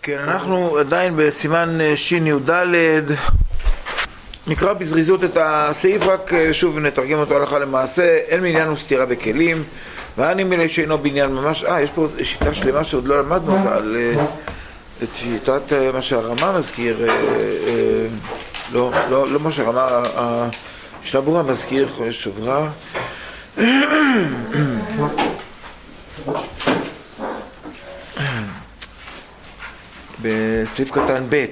כן, אנחנו עדיין בסימן שי"ד. נקרא בזריזות את הסעיף, רק שוב נתרגם אותו הלכה למעשה. אין מניין וסתירה בכלים, ואני מילי שאינו בניין ממש. יש פה שיטה שלמה שעוד לא למדנו אותה, על את שיטת מה שהרמה מזכיר, לא מה שהרמה, שלבורה מזכיר, חולש שוברה. בסעיף קטן ב'.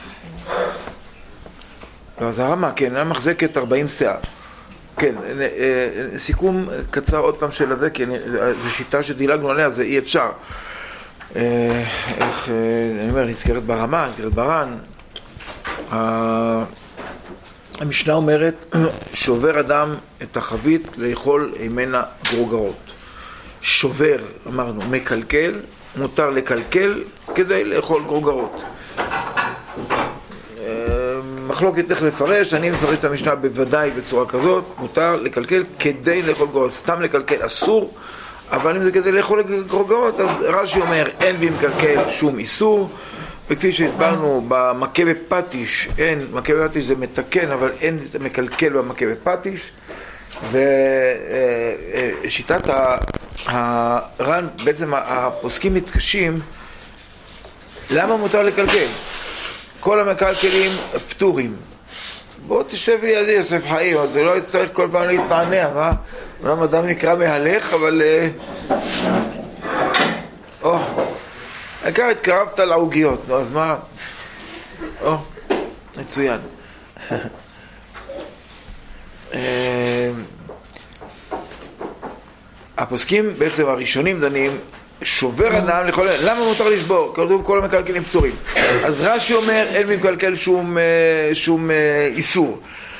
לא, זה הרמה, כן, היה מחזקת 40 סאה. כן, סיכום קצר עוד פעם של הזה, כי זו שיטה שדילגנו עליה, זה אי אפשר. איך, אני אומר, נזכרת ברמה, נזכרת ברן. המשנה אומרת, שובר אדם את החבית לאכול ממנה גרוגרות. שובר, אמרנו, מקלקל, מותר לקלקל כדי לאכול גרוגרות. מחלוקת איך לפרש, אני מפרש את המשנה בוודאי בצורה כזאת, מותר לקלקל כדי לאכול גרוגרות. סתם לקלקל אסור, אבל אם זה כדי לאכול גרוגרות, אז רש"י אומר, אין בי מקלקל שום איסור, וכפי שהסברנו במכה בפטיש, אין, מכה בפטיש זה מתקן, אבל אין מקלקל במכה בפטיש, ושיטת הר"ן, בעצם הפוסקים מתקשים, למה מותר לקלקל? כל המקלקלים פטורים. בוא תשב לידי יוסף חיים, אז זה לא יצטרך כל פעם להתענע, מה? אולם אדם נקרא מהלך, אבל העיקר התקרבת לעוגיות, נו, אז מה? מצוין. הפוסקים בעצם הראשונים דנים, שובר אדם לכל... למה מותר לשבור? כתוב כל המקלקלים פטורים. אז רש"י אומר, אין מקלקל שום איסור.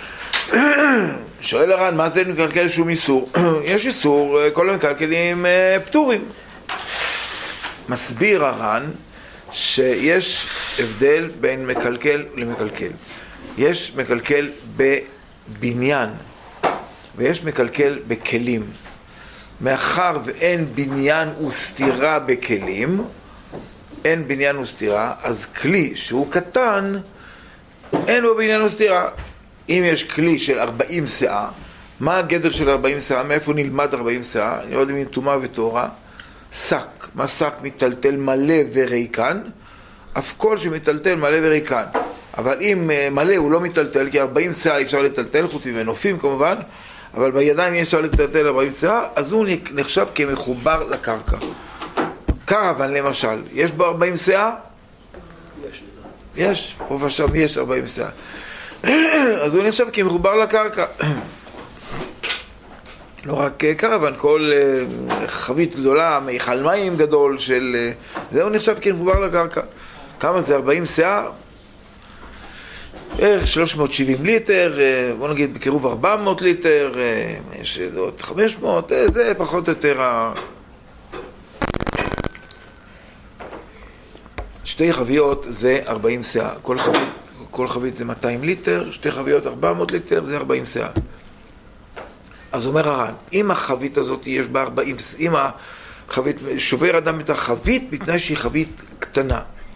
שואל הר"ן, מה זה אין מקלקל שום איסור? יש איסור, כל המקלקלים פטורים. מסביר הר"ן שיש הבדל בין מקלקל למקלקל. יש מקלקל בבניין ויש מקלקל בכלים. מאחר ואין בניין וסתירה בכלים, אין בניין וסתירה, אז כלי שהוא קטן, אין בו בניין וסתירה. אם יש כלי של 40 סאה, מה הגדר של 40 סאה? מאיפה נלמד 40 סאה? אני לא יודע אם טומאה וטהרה. שק, מה שק מטלטל מלא וריקן? אף כל שמטלטל מלא וריקן. אבל אם מלא הוא לא מטלטל, כי 40 סאה אפשר לטלטל, חוץ ממנופים כמובן, אבל בידיים אפשר לטלטל 40 סאה, אז הוא נחשב כמחובר לקרקע. קרוון למשל, יש בו 40 סאה? יש, פה ושם יש 40 סאה. אז הוא נחשב כמחובר לקרקע. לא רק קרוון, כל חבית גדולה, מיכל מים גדול של... זהו נחשב כמחובר לקרקע. כמה זה? 40 סאה? בערך 370 ליטר, בוא נגיד בקירוב 400 ליטר, יש עוד 500, זה פחות או יותר שתי חביות זה 40 סאה, כל חבית זה 200 ליטר, שתי חביות 400 ליטר, זה 40 סאה. אז אומר הר"ן, אם החבית הזאת יש בה 40, אם החבית, שובר אדם את החבית בתנאי שהיא חבית קטנה.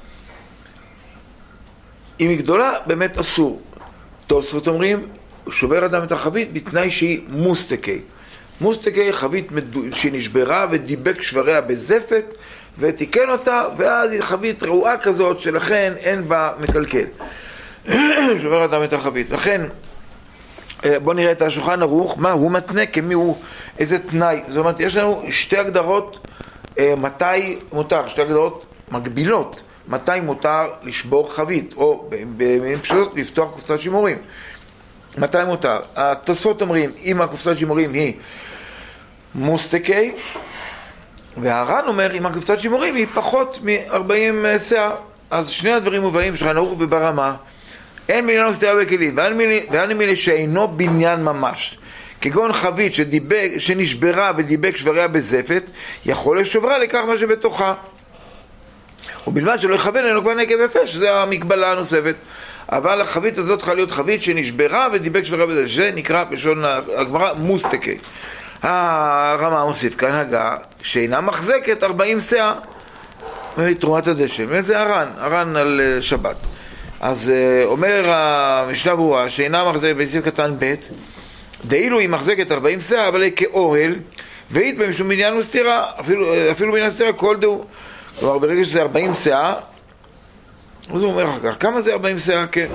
אם היא גדולה, באמת אסור. תוספות אומרים, שובר אדם את החבית בתנאי שהיא מוסטקי. מוסטקי, חבית שנשברה ודיבק שבריה בזפת, ותיקן אותה, ואז היא חבית רעועה כזאת, שלכן אין בה מקלקל. שובר אדם את החבית. לכן, בוא נראה את השולחן ערוך, מה הוא מתנה, כמי הוא, איזה תנאי. זאת אומרת, יש לנו שתי הגדרות, מתי מותר, שתי הגדרות מגבילות. מתי מותר לשבור חבית, או במילים פשוטות לפתוח קופסת שימורים. מתי מותר? התוספות אומרים, אם הקופסת שימורים היא מוסטקי, והר"ן אומר, אם הקופסת שימורים היא פחות מ-40 סאה, אז שני הדברים מובאים בשולחן ערוך וברמה. אין בניין וסתירה בכלים, ואין מילי שאינו בניין ממש. כגון חבית שנשברה ודיבק שבריה בזפת, יכול לשוברה לכך מה שבתוכה. ובלבד שלא יכוון לנו כבר נקב יפה, שזה המגבלה הנוספת. אבל החבית הזאת צריכה להיות חבית שנשברה ודיבק שבריה בזה, זה נקרא בלשון הגמרא מוסטקי. הרמה מוסיף כהנהגה שאינה מחזקת 40 סאה. תרומת הדשן, באמת זה הר"ן על שבת. אז אומר המשנה ברורה שאינה מחזקת בסעיף קטן ב' דאילו היא מחזקת 40 שאה אבל היא כאוהל והיא במשום בניין וסתירה, אפילו בניין וסתירה כל דו. כלומר ברגע שזה 40 שאה, אז הוא אומר אחר כך כמה זה 40 שאה? כן.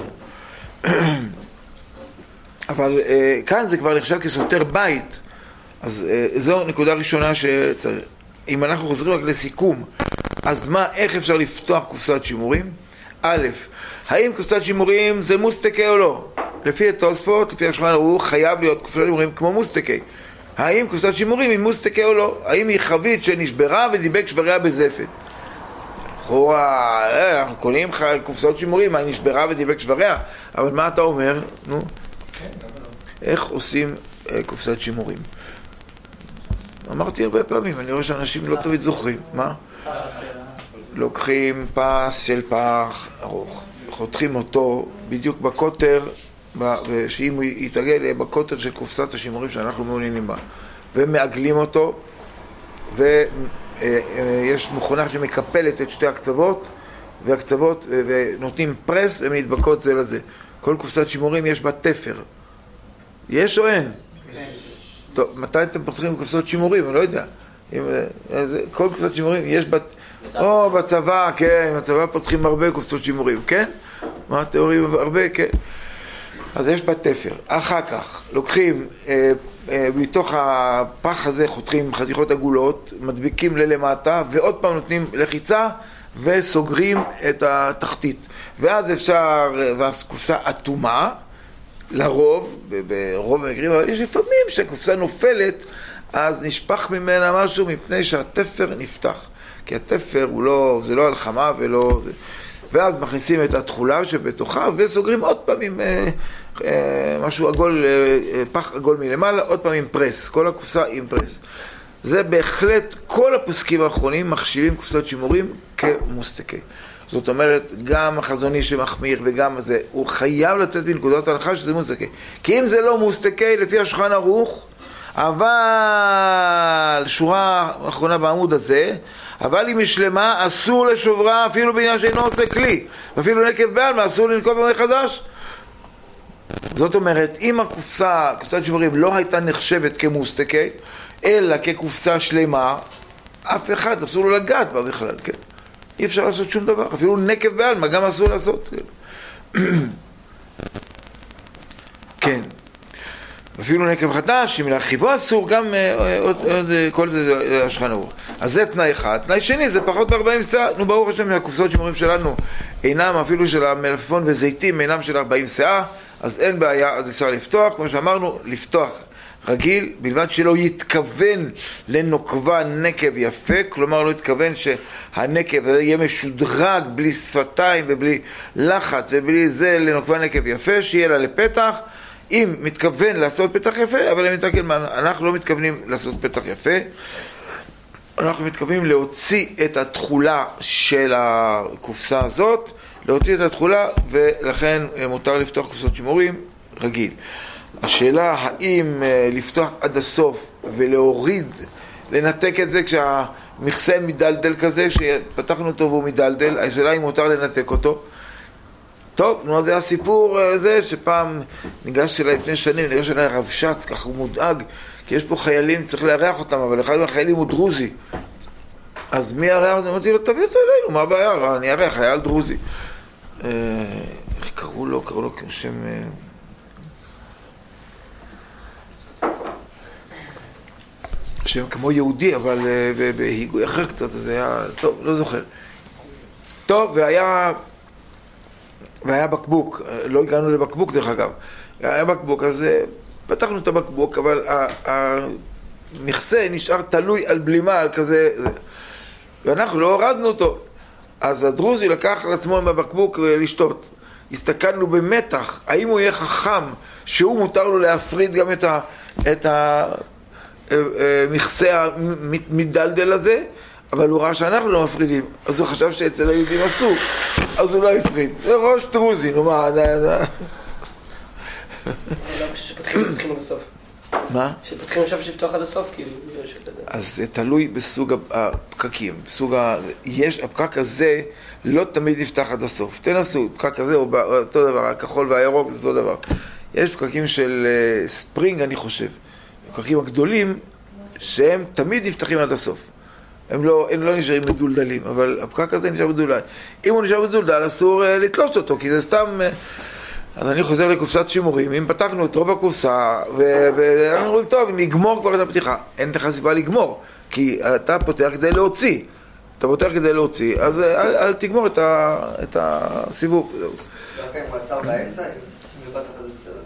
אבל כאן זה כבר נחשב כסותר בית. אז זו נקודה ראשונה שצריך. אם אנחנו חוזרים רק לסיכום, אז איך אפשר לפתוח קופסת שימורים? א', האם קופסת שימורים זה מוסטקי או לא? לפי התוספות, לפי השולחן ערוך, חייב להיות קופסת שימורים כמו מוסטקי. האם קופסת שימורים היא מוסטקי או לא? האם היא חבית שנשברה ודיבק שבריה בזפת? אנחנו קונים קופסת שימורים, היא נשברה ודיבק שבריה, אבל מה אתה אומר? נו? איך עושים קופסת שימורים? אמרתי הרבה פעמים, אני רואה שאנשים לא תמיד זוכרים. מה? לוקחים פס של פח ארוך, חותכים אותו בדיוק בקוטר, שאם הוא יתעגל בקוטר של קופסת השימורים שאנחנו מעוניינים בה, ומעגלים אותו, ויש מכונה שמקפלת את שתי הקצוות, והקצוות ונותנים פרס ומתבקות זה לזה. כל קופסת שימורים יש בה תפר. יש או אין? טוב, מתי אתם פותחים קופסות שימורים? אני לא יודע. כל קופסת שימורים יש בצבא, כן, בצבא פותחים הרבה קופסות שימורים, כן? מה התיאורים? הרבה, כן. אז יש בה תפר. אחר כך לוקחים, מתוך הפח הזה חותכים חתיכות עגולות, מדביקים ללמטה, ועוד פעם נותנים לחיצה, וסוגרים את התחתית. ואז אפשר, והקופסה אטומה, לרוב, ברוב המקרים, אבל יש לפעמים שהקופסה נופלת, אז נשפך ממנה משהו מפני שהתפר נפתח. כי התפר זה לא הלחמה ולא... ואז מכניסים את התחולה שבתוכה וסוגרים עוד פעם עם משהו עגול, פח עגול מלמעלה, עוד פעם עם פרס. כל הקופסה עם פרס. זה בהחלט, כל הפוסקים האחרונים מחשיבים קופסת שימורים כמוסטקי. זאת אומרת, גם החזוני שמחמיר וגם זה, הוא חייב לצאת בנקודת ההנחה שזה מוסטקי. כי אם זה לא מוסטקי, לפי השולחן ערוך, אבל, שורה האחרונה בעמוד הזה, אבל אם היא שלמה, אסור לשוברה אפילו בעניין שאינו עושה כלי. אפילו נקב בעלמא, אסור לנקוב במחדש. זאת אומרת, אם קופסת שימורים לא הייתה נחשבת כמוסטקי, אלא כקופסה שלמה, אף אחד אסור לו לגעת בה בכלל, כן? אי אפשר לעשות שום דבר, אפילו נקב בעלמא גם אסור לעשות. כן. אפילו נקב חדש, אם להרחיבו אסור, גם כל זה השולחן ערוך. אז זה תנאי אחד. תנאי שני, זה פחות מ-40 שאה. נו, ברוך השם, הקופסות שימורים שלנו אינם, אפילו של המלפפון וזיתים, אינם של 40 שאה, אז אין בעיה, אז אפשר לפתוח. כמו שאמרנו, לפתוח רגיל, בלבד שלא יתכוון לנוקבה נקב יפה, כלומר לא יתכוון שהנקב יהיה משודרג בלי שפתיים ובלי לחץ ובלי זה לנוקבה נקב יפה, שיהיה לה לפתח. אם מתכוון לעשות פתח יפה, אבל אנחנו לא מתכוונים לעשות פתח יפה, אנחנו מתכוונים להוציא את התחולה של הקופסה הזאת, להוציא את התחולה, ולכן מותר לפתוח קופסות שימורים רגיל. השאלה האם לפתוח עד הסוף ולהוריד, לנתק את זה כשהמכסה מדלדל כזה, שפתחנו אותו והוא מדלדל, השאלה אם מותר לנתק אותו. טוב, נו, זה הסיפור הזה שפעם ניגשתי אליי לפני שנים, ניגשתי אליי רב שץ, ככה הוא מודאג, כי יש פה חיילים, צריך לארח אותם, אבל אחד מהחיילים הוא דרוזי. אז מי ארח אותם? אמרתי לו, תביא אותו אלינו, מה הבעיה? אני ארח, חייל דרוזי. איך קראו לו? קראו לו שם... שם כמו יהודי, אבל בהיגוי אחר קצת, זה היה... טוב, לא זוכר. טוב, והיה בקבוק, לא הגענו לבקבוק דרך אגב, היה בקבוק, אז פתחנו את הבקבוק, אבל המכסה נשאר תלוי על בלימה, על כזה, ואנחנו לא הורדנו אותו. אז הדרוזי לקח על עצמו מהבקבוק לשתות. הסתכלנו במתח, האם הוא יהיה חכם, שהוא מותר לו להפריד גם את המכסה המדלדל הזה, אבל הוא ראה שאנחנו לא מפרידים, אז הוא חשב שאצל היהודים אסור, אז הוא לא הפריד. זה ראש דרוזי, נו מה, למה שפתחים בסוף? מה? שפתחים עכשיו לפתוח עד הסוף, כאילו. אז זה תלוי בסוג הפקקים. הפקק הזה לא תמיד נפתח עד הסוף. תנסו, פקק הזה הוא אותו דבר, הכחול והירוק זה אותו דבר. יש פקקים של ספרינג, אני חושב. הפקקים הגדולים שהם תמיד נפתחים עד הסוף. הם לא נשארים מדולדלים, אבל הפקק הזה נשאר מדולדל. אם הוא נשאר מדולדל, אסור לתלוש אותו, כי זה סתם... אז אני חוזר לקופסת שימורים, אם פתחנו את רוב הקופסה, ואנחנו אומרים, טוב, נגמור כבר את הפתיחה. אין לך סיבה לגמור, כי אתה פותח כדי להוציא. אתה פותח כדי להוציא, אז אל תגמור את הסיבוב. כן, הוא עצר באמצע, אם לבטח את זה בסדר.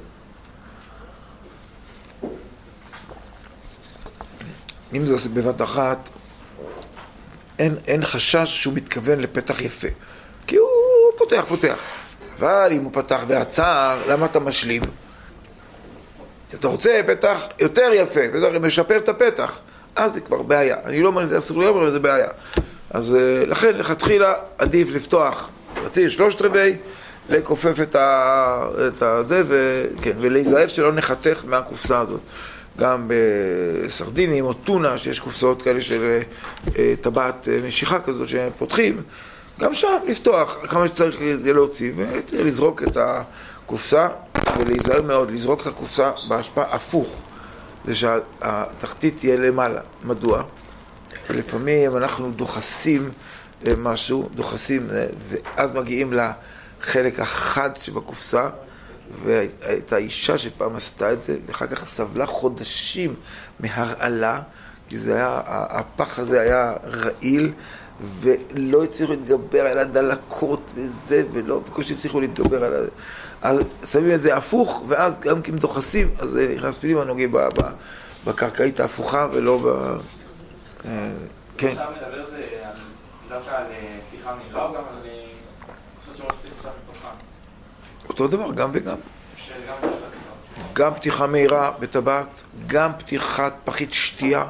אם זה בבת אחת, אין חשש שהוא מתכוון לפתח יפה. כי הוא פותח. אבל אם הוא פתח ועצר, למה אתה משלים? אתה רוצה פתח יותר יפה, פתח משפר את הפתח, אז זה כבר בעיה. אני לא אומר שזה אסור להיות, אבל זה בעיה. אז לכן, לכתחילה, עדיף לפתוח רציל 3/4, לכופף את זה, ולהיזהר שלא נחתך מהקופסה הזאת. גם בסרדינים או טונה, שיש קופסאות כאלה של טבעת משיכה כזאת שפותחים, גם שם לפתוח כמה שצריך להוציא ולזרוק את הקופסה, ולהיזהר מאוד, לזרוק את הקופסה בהשפעה הפוך, זה שהתחתית תהיה למעלה. מדוע? לפעמים אנחנו דוחסים משהו, ואז מגיעים לחלק החד שבקופסה, והייתה אישה שפעם עשתה את זה, ואחר כך סבלה חודשים מהרעלה, כי הפח הזה היה רעיל, ולא הצליחו להתגבר על הדלקות וזה, ולא, בקושי הצליחו להתגבר על זה. אז שמים את זה הפוך, ואז גם כי דוחסים, אז נכנס פנימה נוגעים בקרקעית ההפוכה, ולא ב... כן. עכשיו מדבר זה דווקא על פתיחה מהירה, או גם על קופסות שמות שצריך לפתוח מתוכה? אותו דבר, גם וגם. גם פתיחה מהירה בטבעת, גם פתיחת פחית שתייה.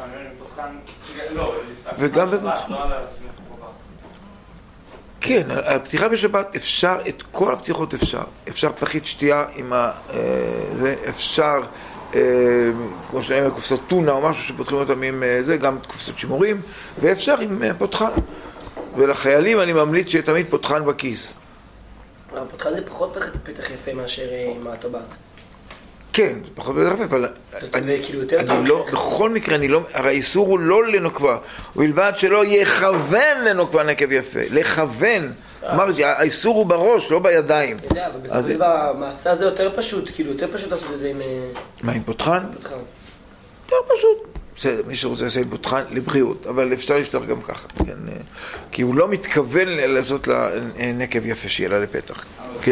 וגם במותחן. כן, הפתיחה בשבת אפשר, את כל הפתיחות אפשר. אפשר פחית שתייה עם זה, אפשר, כמו שאני קופסות טונה או משהו שפותחים אותם עם זה, גם קופסות שימורים, ואפשר עם פותחן. ולחיילים אני ממליץ שתמיד פותחן בכיס. הפותחן זה פחות פתח יפה מאשר עם הטבעת. כן, זה פחות פתח יפה, אבל אני לא, בכל מקרה, הרי האיסור הוא לא לנוקבה, ובלבד שלא יכוון לנוקבה נקב יפה, לכוון. אמרתי, האיסור הוא בראש, לא בידיים. אתה יודע, אבל בסופו של דבר, המעשה הזה יותר פשוט, כאילו יותר פשוט לעשות את זה עם... מה, עם פותחן? יותר פשוט. בסדר, מי שרוצה לעשות עם פותחן לבריאות, אבל אפשר לפתוח גם ככה, כן? כי הוא לא מתכוון לעשות לה נקב יפה שיהיה לה לפתח. כן.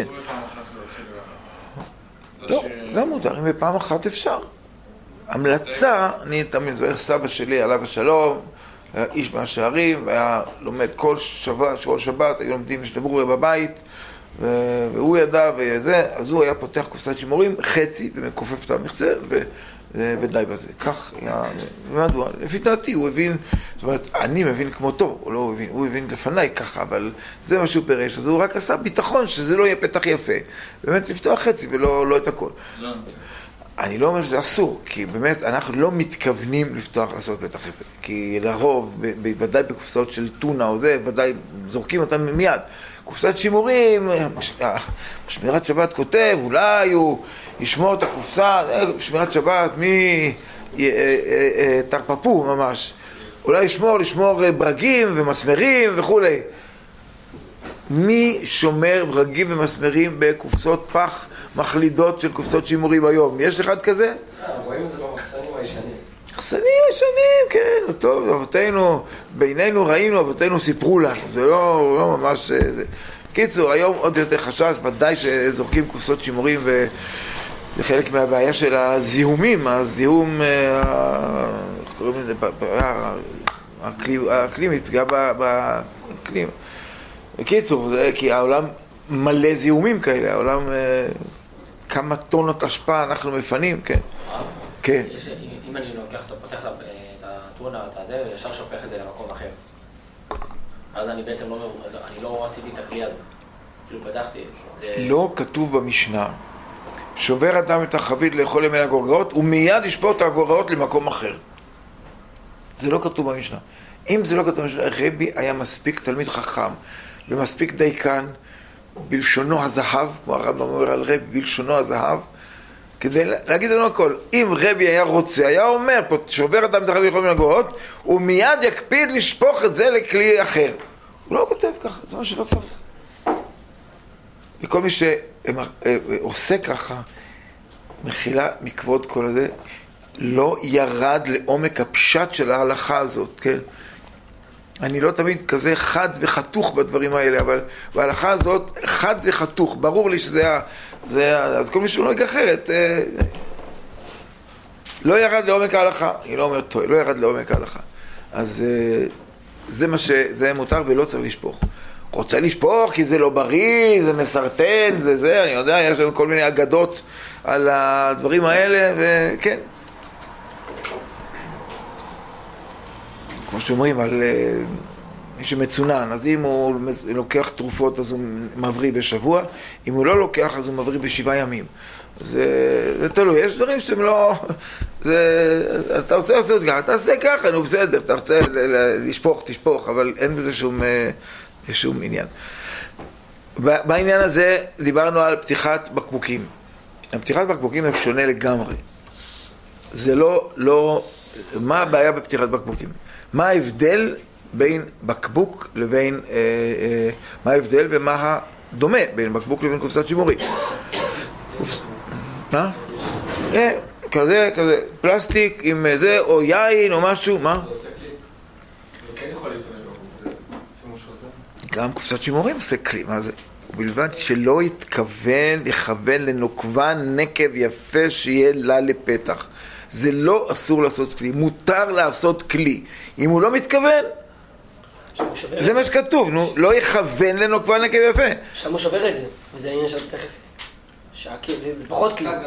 לא, גם מותר, אם בפעם אחת אפשר. המלצה, אני תמיד זוכר סבא שלי, עליו השלום, היה איש מהשערים, והיה לומד כל שבת, היו לומדים משתברור בבית, והוא ידע וזה, אז הוא היה פותח קופסת שימורים, חצי, ומכופף את המחצה, ודי בזה. כך היה, ומדוע? לפי דעתי, הוא הבין, זאת אומרת, אני מבין כמותו, הוא הבין לפניי ככה, אבל זה מה שהוא פירש, אז הוא רק עשה ביטחון שזה לא יהיה פתח יפה. באמת לפתוח חצי ולא את הכל. אני לא אומר שזה אסור, כי באמת אנחנו לא מתכוונים לפתוח לעשות פתח יפה. כי לרוב, בוודאי בקופסאות של טונה או זה, ודאי זורקים אותם מיד. קופסת שימורים, שמירת שבת כותב, אולי הוא ישמור את הקופסה, שמירת שבת מתרפפו ממש. אולי לשמור ברגים ומסמרים וכו'. מי שומר ברגים ומסמרים בקופסות פח מחלידות של קופסות שימורים היום? יש אחד כזה? רואים את זה במחסנים הישנים. מחסנים הישנים, כן, טוב, אבותינו, בינינו ראינו, אבותינו סיפרו לנו, זה לא ממש... קיצור, היום עוד יותר חשש, ודאי שזורקים קופסות שימורים וזה חלק מהבעיה של הזיהומים, הזיהום, איך קוראים לזה, האקלימית, פגיעה באקלים. בקיצור, זה כי העולם מלא זיהומים כאלה, העולם, כמה טונות השפעה אנחנו מפנים, כן. כן. אם אני לוקח, פותח את הטונה, ישר שופך את זה למקום אחר. אז אני בעצם לא רציתי את הכלי הזה. כאילו פתחתי. לא כתוב במשנה שובר אדם את החבית לאכול ימי הגורגרות, ומיד ישפוך את הגורגרות למקום אחר. זה לא כתוב במשנה. אם זה לא כתוב במשנה, רבי היה מספיק תלמיד חכם, ומספיק דייקן, בלשונו הזהב, כמו הרב אומר על רבי, בלשונו הזהב, כדי להגיד לנו הכל. אם רבי היה רוצה, היה אומר, פה שובר אדם את החבית לאכול ימי הגורגרות, הוא מיד יקפיד לשפוך את זה לכלי אחר. הוא לא כותב ככה, זה מה שלא צריך. וכל מי שעושה ככה, מחילה מכבוד כל הזה, לא ירד לעומק הפשט של ההלכה הזאת, כן? אני לא תמיד כזה חד וחתוך בדברים האלה, אבל בהלכה הזאת חד וחתוך, ברור לי שזה אז כל מי שהוא נוהג אחרת, לא ירד לעומק ההלכה, אני לא אומר טוב, לא ירד לעומק ההלכה. אז זה מותר ולא צריך לשפוך. רוצה לשפוך כי זה לא בריא, זה מסרטן, זה, אני יודע, יש לנו כל מיני אגדות על הדברים האלה, וכן. כמו שאומרים על מי שמצונן, אז אם הוא לוקח תרופות אז הוא מבריא בשבוע, אם הוא לא לוקח אז הוא מבריא ב7 ימים. זה תלוי, יש דברים שאתם לא... אז אתה רוצה לעשות ככה, תעשה ככה, נו בסדר, אתה רוצה לשפוך, תשפוך, אבל אין בזה שום עניין. בעניין הזה דיברנו על פתיחת בקבוקים. פתיחת בקבוקים הוא שונה לגמרי. זה לא... מה הבעיה בפתיחת בקבוקים? מה ההבדל בין בקבוק לבין... מה ההבדל ומה הדומה בין בקבוק לבין קופסת שימורים? מה? כזה, פלסטיק עם זה, או יין או משהו, מה? גם קופסת שימורים עושה כלי, מה זה? ובלבד שלא יתכוון לכוון לנוקבה נקב יפה שיהיה לה לפתח. זה לא אסור לעשות כלי, מותר לעשות כלי. אם הוא לא מתכוון, זה מה שכתוב, נו, לא יכוון לנוקבה נקב יפה. שם הוא שובר את זה, וזה העניין של תכף. זה פחות כלי.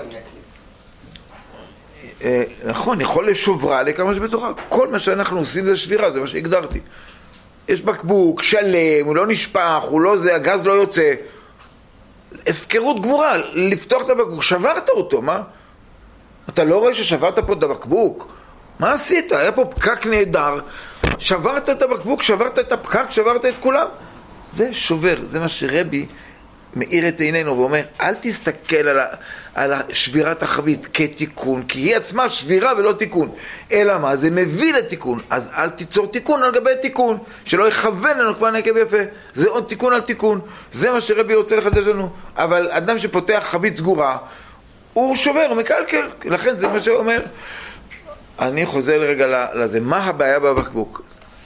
נכון, יכול לשוברה לכמה שבתוכה. כל מה שאנחנו עושים זה שבירה, זה מה שהגדרתי. יש בקבוק שלם, הוא לא נשפך, הוא לא זה, הגז לא יוצא. הפקרות גמורה, לפתוח את הבקבוק, שברת אותו, מה? אתה לא רואה ששברת פה את הבקבוק? מה עשית? היה פה פקק נהדר, שברת את הבקבוק, שברת את הפקק, שברת את כולם. זה שובר, זה מה שרבי מאיר את עינינו ואומר, אל תסתכל על שבירת החבית כתיקון, כי היא עצמה שבירה ולא תיקון. אלא מה? זה מביא לתיקון. אז אל תיצור תיקון על גבי תיקון, שלא יכוון לנו כבר נקב יפה. זה עוד תיקון על תיקון. זה מה שרבי רוצה לחדש לנו. אבל אדם שפותח חבית סגורה, הוא שובר, הוא מקלקל. לכן זה מה שאומר. אני חוזר לרגע לזה. מה הבעיה בבקבוק?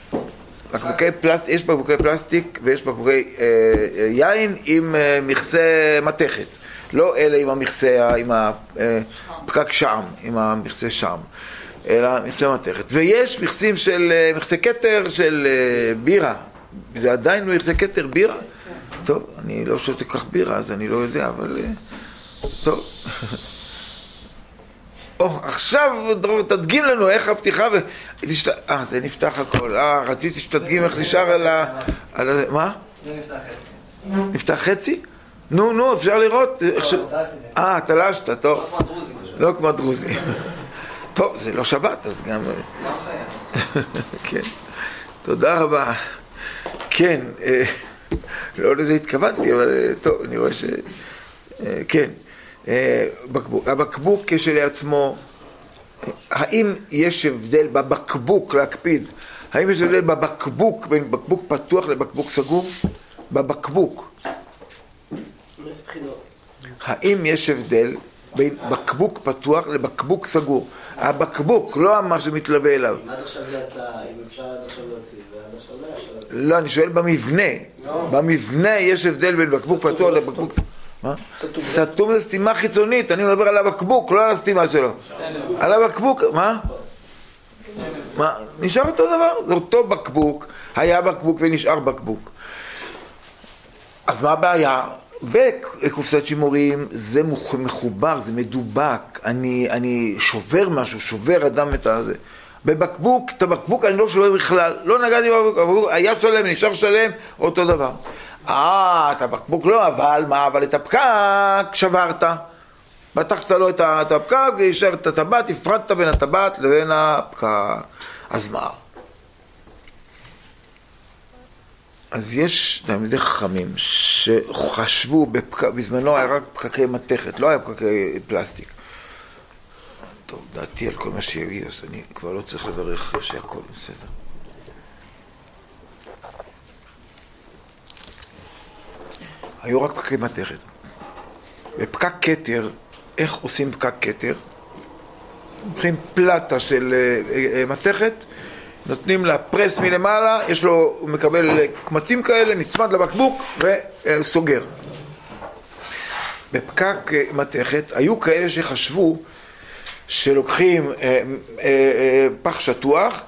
יש בקבוקי פלסטיק ויש בקבוקי יין עם מכסה מתכת. לא אלה עם המכסה, עם הפקק שם, עם המכסה שם, אלא מכסה מתכת. ויש מכסים של מכסה כתר של בירה. זה עדיין מכסה כתר בירה? טוב, אני לא שותה כך בירה, אז אני לא יודע, אבל טוב. עכשיו תדגים לנו איך הפתיחה זה נפתח הכל. רציתי שתדגים איך נשאר על מה? זה נפתח חצי. נפתח חצי? נו, אפשר לראות? תלשת, טוב. לא כמו דרוזי. טוב, זה לא שבת, אז גם... כן. תודה רבה. כן, לא לזה התכוונתי, אבל טוב, אני רואה ש... כן. הבקבוק כשלעצמו, האם יש הבדל בבקבוק, להקפיד, האם יש הבדל בבקבוק בין בקבוק פתוח לבקבוק סגור? בבקבוק. האם יש הבדל בין בקבוק פתוח לבקבוק סגור? הבקבוק, לא מה שמתלווה אליו. אם עד עכשיו זה יצא, אם אפשר עד עכשיו להוציא, זה עד עכשיו לא יצא. לא, אני שואל במבנה. במבנה יש הבדל בין בקבוק פתוח לבקבוק סגור. מה? סתום זה סתימה חיצונית, אני מדבר על הבקבוק, לא על הסתימה שלו. על הבקבוק, מה? נשאר אותו דבר, זה אותו בקבוק, היה בקבוק ונשאר בקבוק. אז מה הבעיה? בקופסת שימורים זה מחובר, זה מדובק, אני שובר משהו, שובר אדם את הזה. בבקבוק, את הבקבוק אני לא שובר בכלל, לא נגעתי בבקבוק, היה שלם, נשאר שלם, אותו דבר. את הבקבוק לא, אבל מה? אבל את הפקק שברת. פתחת לו את הפקק, וישר את הטבעת, הפרדת בין הטבעת לבין הפקק. אז מה? אז יש תלמידי חכמים שחשבו, בזמנו היה רק פקקי מתכת, לא היה פקקי פלסטיק. טוב, דעתי על כל מה שיגיע, אז אני כבר לא צריך לברך שהכל בסדר. היו רק פקקי מתכת. בפקק כתר, איך עושים פקק כתר? לוקחים פלטה של מתכת, נותנים לה פרס מלמעלה, הוא מקבל קמטים כאלה, נצמד לבקבוק וסוגר. בפקק מתכת היו כאלה שחשבו שלוקחים פח שטוח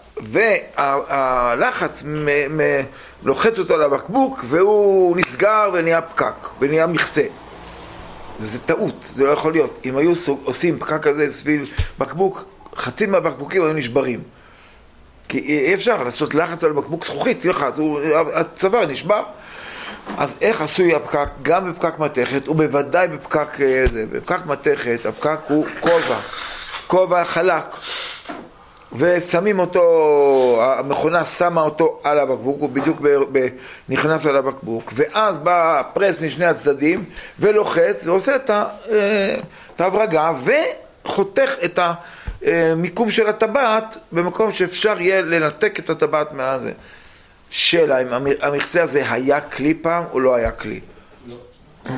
והלחץ לוחץ אותו לבקבוק והוא נסגר ונהיה פקק ונהיה מכסה. זה טעות, זה לא יכול להיות. אם היו עושים פקק כזה סביב בקבוק, חצי מהבקבוקים היו נשברים. כי אי אפשר לעשות לחץ על בקבוק זכוכית, הצוואר נשבר. אז איך עשוי הפקק? גם בפקק מתכת, ובוודאי בפקק זה. בפקק מתכת, הפקק הוא כובע חלק. ושמים אותו, המכונה שמה אותו על הבקבוק, הוא בדיוק נכנס על הבקבוק, ואז בא פרס משני הצדדים, ולוחץ, ועושה את ההברגה, וחותך את המיקום של הטבעת, במקום שאפשר יהיה לנתק את הטבעת מהזה. שאלה, אם המכסה הזה היה כלי פעם, או לא היה כלי? לא.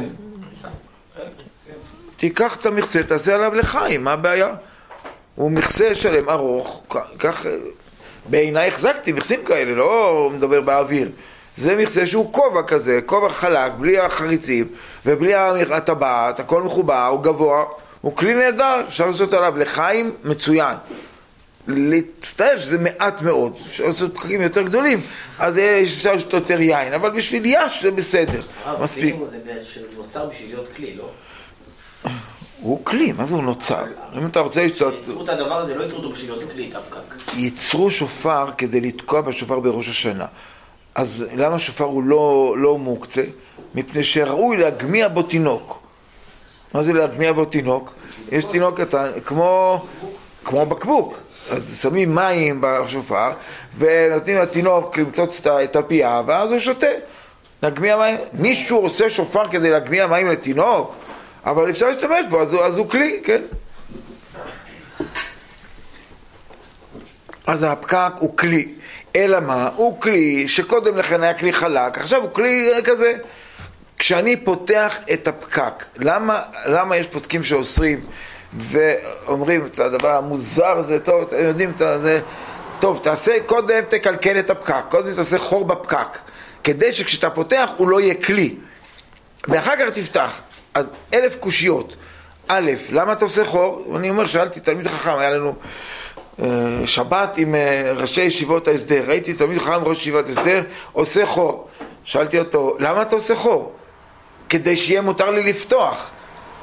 תיקח את המכסה, תעשה עליו לחיים, מה הבעיה? הוא מכסה שלם ארוך, כך בעיניי החזקתי מכסים כאלה, לא מדבר באוויר. זה מכסה שהוא כובע כזה, כובע חלק, בלי החריצים ובלי הטבעת, הכל מחובר, הוא גבוה, הוא כלי נהדר, אפשר לעשות עליו לחיים מצוין. להצטער שזה מעט מאוד, אפשר לעשות פקקים יותר גדולים, אז אפשר לשתות יותר יין, אבל בשביל יש זה בסדר, מספיק. זה נוצר בשביל להיות כלי, לא? הוא כלי, מה זה הוא נוצר? אם אתה רוצה לשתות... ייצרו את הדבר הזה, לא ייצרו אותו בשביל להיות כלי, את הפקק. ייצרו שופר כדי לתקוע בשופר בראש השנה. אז למה שופר הוא לא מוקצה? מפני שראוי להגמיע בו תינוק. מה זה להגמיע בו תינוק? יש תינוק קטן, כמו בקבוק. אז שמים מים בשופר, ונותנים לתינוק למצוץ את הפייה, ואז הוא שותה. להגמיע מים. מישהו עושה שופר כדי להגמיע מים לתינוק? אבל אפשר להשתמש בו, אז הוא כלי, כן? אז הפקק הוא כלי. אלא מה? הוא כלי שקודם לכן היה כלי חלק, עכשיו הוא כלי כזה. כשאני פותח את הפקק, למה יש פוסקים שאוסרים ואומרים את הדבר המוזר הזה, טוב, אתם יודעים, זה, טוב, קודם תקלקל את הפקק, קודם תעשה חור בפקק, כדי שכשאתה פותח הוא לא יהיה כלי. ואחר כך תפתח. אז 1000 קושיות. א', למה אתה עושה חור? אני אומר, שאלתי תלמיד חכם, היה לנו שבת עם ראשי ישיבות ההסדר. ראיתי תלמיד חכם ראש ישיבת ההסדר, עושה חור. שאלתי אותו, למה אתה עושה חור? כדי שיהיה מותר לי לפתוח.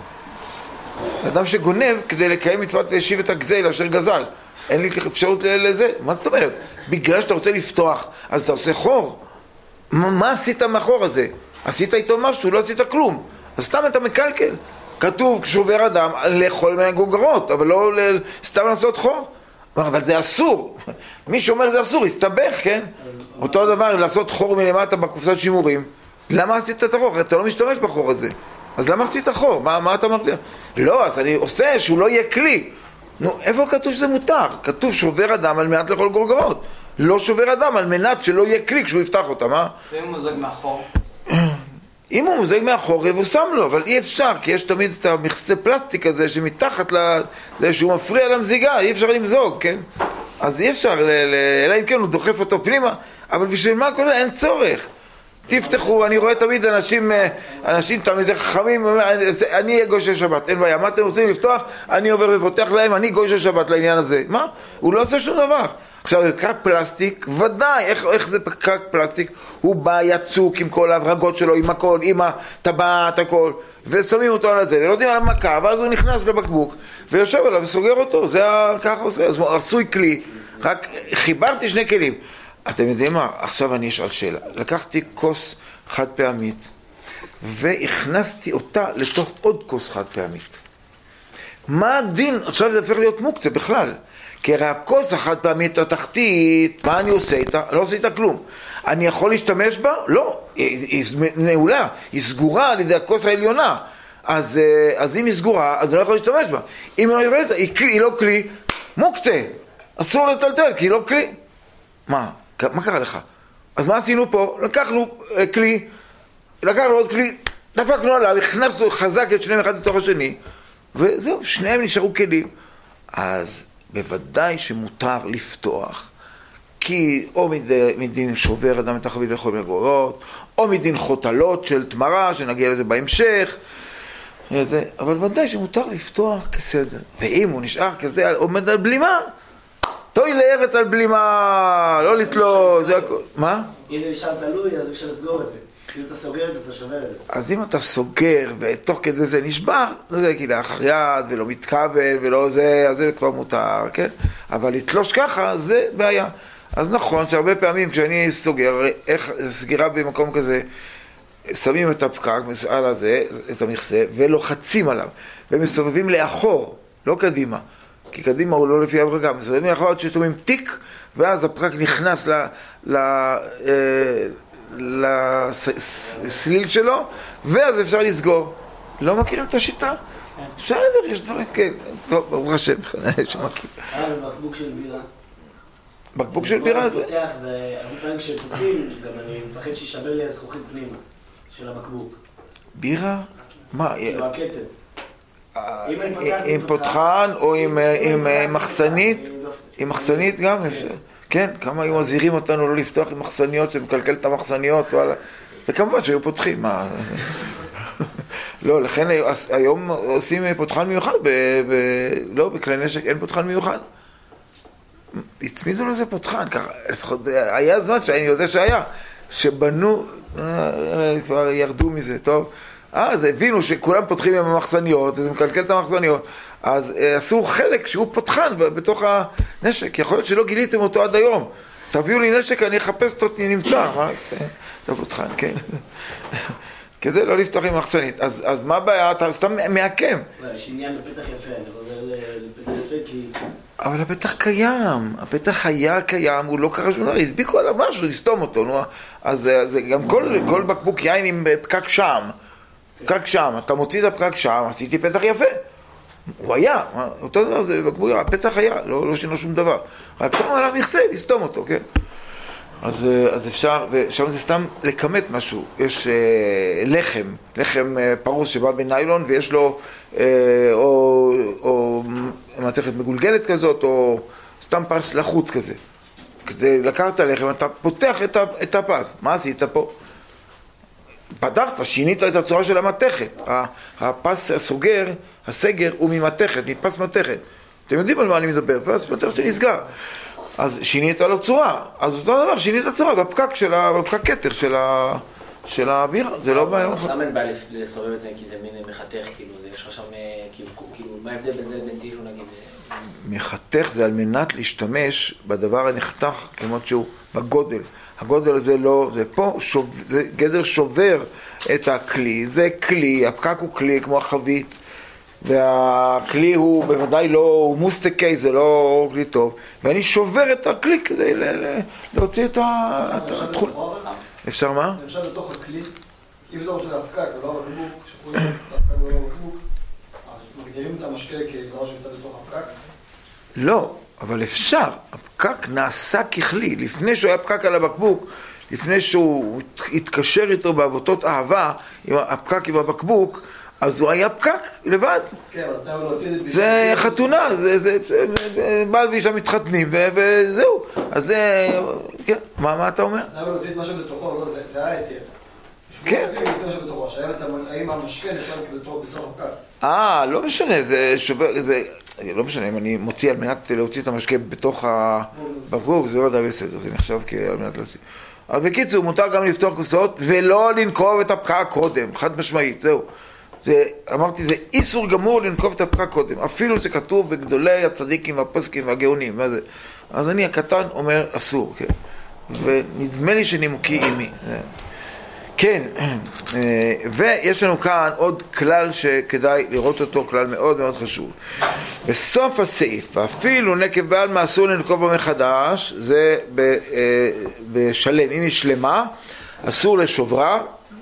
אדם שגונב כדי לקיים מצוות להשיב את הגזל אשר גזל. אין לי אפשרות לזה. מה זאת אומרת? בגלל שאתה רוצה לפתוח, אז אתה עושה חור. מה עשית מהחור הזה? עשית איתו משהו, לא עשית כלום. אז סתם אתה מקלקל. כתוב, שובר אדם לאכול מן הגוגרות, אבל לא סתם לעשות חור. אבל זה אסור. מי שאומר זה אסור, יסתבך, כן? אותו דבר, לעשות חור מלמטה בקופסת שימורים. למה עשית את החור? אתה לא משתמש בחור הזה. אז למה עשית את החור? מה אתה מרגיע? לא, אז אני עושה שהוא לא יהיה כלי. נו, איפה כתוב שזה מותר? כתוב שובר אדם על מנת לאכול גוגרות. לא שובר אדם על מנת שלא יהיה כלי כשהוא יפתח אותה, מה? ואם הוא מוזג מאחור? אם הוא מוזג מאחורי והוא שם לו, אבל אי אפשר, כי יש תמיד את המכסה פלסטיק הזה שמתחת לזה שהוא מפריע למזיגה, אי אפשר למזוג, כן? אז אי אפשר, אלא אם כן הוא דוחף אותו פנימה, אבל בשביל מה כל זה? אין צורך. תפתחו, אני רואה תמיד אנשים תלמידי חכמים, אני אהיה גוי של שבת, אין בעיה, מה אתם רוצים לפתוח? אני עובר ופותח להם, אני גוי של שבת לעניין הזה. מה? הוא לא עושה שום דבר. עכשיו, פקק פלסטיק, ודאי, איך זה פקק פלסטיק? הוא בא יצוק עם כל ההברגות שלו, עם הכל, עם הטבעת, הכל, ושמים אותו על זה, ולא יודעים על המכה, ואז הוא נכנס לבקבוק, ויושב עליו וסוגר אותו, זה ככה עושה, אז הוא עשוי כלי, רק חיברתי שני כלים. אתם יודעים מה? עכשיו אני אשאל שאלה. לקחתי כוס חד פעמית, והכנסתי אותה לתוך עוד כוס חד פעמית. מה הדין? עכשיו זה הופך להיות מוקצה בכלל. כי הרי הכוס החד פעמית התחתית, מה אני עושה איתה? לא עושה איתה כלום. אני יכול להשתמש בה? לא. היא נעולה, היא סגורה על ידי הכוס העליונה. אז אם היא סגורה, אז אני לא יכול להשתמש בה. אם אני לא יכול להשתמש בה, היא לא כלי, מוקצה. אסור לטלטל, כי היא לא כלי. מה קרה לך? אז מה עשינו פה? לקחנו כלי, לקחנו עוד כלי, דפקנו עליו, הכנסנו חזק את שניהם אחד לתוך השני, וזהו, שניהם נשארו כלים. אז בוודאי שמותר לפתוח, כי או מדין שובר אדם את החבית לכל מיני גבולות, או מדין חוטלות של תמרה, שנגיע לזה בהמשך, אבל ודאי שמותר לפתוח כסדר. ואם הוא נשאר כזה, עומד על בלימה, תוי לארץ על בלימה, לא לתלו, זה הכל. מה? אם זה נשאר תלוי, אז אפשר לסגור את זה. אם אתה סוגר את זה, אתה שובר את זה. אז אם אתה סוגר, ותוך כדי זה נשבר, זה כלאחר יד, ולא מתכוון, ולא זה, אז זה כבר מותר, כן? אבל לתלוש ככה, זה בעיה. אז נכון שהרבה פעמים כשאני סוגר, איך סגירה במקום כזה, שמים את הפקק על הזה, את המכסה, ולוחצים עליו, ומסובבים לאחור, לא קדימה. כי קדימה הוא לא לפי הברגה, מסובבים לאחור עד ששומעים תיק, ואז הפקק נכנס לסליל שלו, ואז אפשר לסגור. לא מכירים את השיטה? בסדר, יש דברים, כן. טוב, ברוך השם, שמכיר. בקבוק של בירה. בקבוק של בירה זה... אני פותח, והרבה פעמים כשפותחים, גם אני מפחד שישבר לי הזכוכית פנימה של הבקבוק. בירה? מה? כאילו הכתב. עם פותחן או עם מחסנית? עם מחסנית גם אפשר. כן, כמה היו מזהירים אותנו לא לפתוח עם מחסניות שמקלקל את המחסניות, וכמובן שהיו פותחים. לא, לכן היום עושים פותחן מיוחד, לא, בכלי נשק אין פותחן מיוחד. הצמידו לזה פותחן, לפחות היה זמן שאני יודע שהיה, שבנו, כבר ירדו מזה, טוב. אז הבינו שכולם פותחים עם המחסניות, זה מקלקל את המחסניות, אז עשו חלק שהוא פותחן בתוך הנשק. יכול להיות שלא גיליתם אותו עד היום. תביאו לי נשק, אני אחפש אותו, נמצא. מה? אתה פותחן, כן. כדי לא לפתוח עם מחסנית. אז מה הבעיה? אתה סתם מעקם. יש עניין לפתח יפה, אני חוזר לפתח יפה כי... אבל הפתח קיים, הפתח היה קיים, הוא לא קרה שום דבר, הסביקו עליו משהו, לסתום אותו. אז גם כל בקבוק יין עם פקק שם. פקק שם, אתה מוציא את הפקק שם, עשיתי פתח יפה. הוא היה, אותו דבר זה בקבוק, הפתח היה, לא שינו שום דבר. רק שמו עליו מכסה, לסתום אותו, כן? אז אפשר, ושם זה סתם לקמת משהו. יש לחם פרוס שבא בניילון, ויש לו או מתכת מגולגלת כזאת, או סתם פס לחוץ כזה. כדי לקחת את הלחם, אתה פותח את הפס. מה עשית פה? פתחת, שינית את הצורה של המתכת. הפס הסגר הוא ממתכת, מפס מתכת. אתם יודעים על מה אני מדבר? פס מתכת שנסגר. אז שינית לו צורה. אז אותו דבר, שינית צורה בפקק כתר של הבירה. זה לא בעיה. למה אין בעיה לסובב את זה? כי זה מין מחתך, כאילו, יש לך שם, כאילו, מה ההבדל בין זה בין תילו, נגיד? מחתך זה על מנת להשתמש בדבר הנחתך כמות שהוא בגודל. הגודל הזה לא, זה פה, זה גדר שובר את הכלי. זה כלי, הפקק הוא כלי כמו החבית. והכלי הוא בוודאי לא, הוא מוסטקי, זה לא כלי טוב, ואני שובר את הכלי כדי להוציא את התחול. אפשר מה? אפשר לתוך הכלי, אם לא רוצה להפקק ולא בקבוק, שפורים להפקק ולא בקבוק, אז מגדירים את המשקה כדבר שנמצא בתוך הפקק? לא, אבל אפשר. הפקק נעשה ככלי, לפני שהוא היה פקק על הבקבוק, לפני שהוא התקשר איתו בעבותות אהבה, הפקק עם הבקבוק, אז הוא היה פקק לבד. כן, אבל אתה לא הוציא את זה... זה חתונה, זה בעל ואישה מתחתנים, וזהו. אז זה... כן, מה אתה אומר? אתה לא הוציא את משהו בתוכו, לא, זה היה היתר. כן. האם המשקה נשאר בתוך הפקק? לא משנה, זה שובר, זה... לא משנה, אם אני מוציא על מנת להוציא את המשקה בתוך הבקבוק, זה לא די בסדר, זה נחשב כעל מנת להוציא. אבל בקיצור, מותר גם לפתוח קופסאות ולא לנקוב את הפקק קודם, חד משמעית, זהו. אמרתי, זה איסור גמור לנקוב את הפקק קודם, אפילו זה כתוב בגדולי הצדיקים והפוסקים והגאונים, מה זה? אז אני הקטן אומר אסור, כן? ונדמה לי שנימוקי עימי. כן, ויש לנו כאן עוד כלל שכדאי לראות אותו, כלל מאוד מאוד חשוב. בסוף הסעיף, אפילו נקב בעלמא אסור לנקוב בה מחדש, זה בשלם, אם היא שלמה, אסור לשוברה.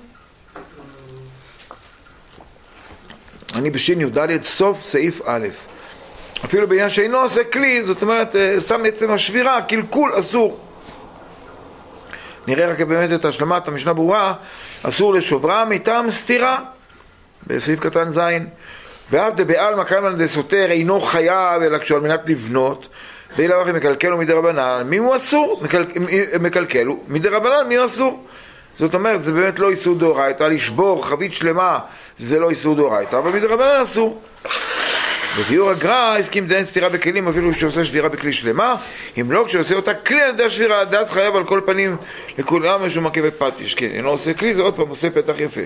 אני בשין י"ד, סוף סעיף א'. אפילו בעניין שאינו עושה כלי, זאת אומרת, סתם עצם השבירה, קלקול אסור. נראה רק באמת את השלמת המשנה ברורה, אסור לשוברה מטעם סתירה, בסעיף קטן ז', ואף דבעלמא קיימא דסותר אינו חייב אלא כשעל מנת לבנות, ואילו אחי מקלקלו מדרבנן, מי הוא אסור? מקלקלו מדרבנן, מי הוא אסור? זאת אומרת, זה באמת לא איסור דאורייתא, לשבור חבית שלמה זה לא איסור דאורייתא, אבל מדרבנן אסור. בביאור הגר"א הסכים דיין סתירה בכלים אפילו כשעושה שבירה בכלי שלמה, אם לא כשעושה אותה כלי על ידי השבירה, דאז חייב על כל פנים לכולם משום מכה ופטיש. כן, אינו עושה כלי, זה עוד פעם עושה פתח יפה.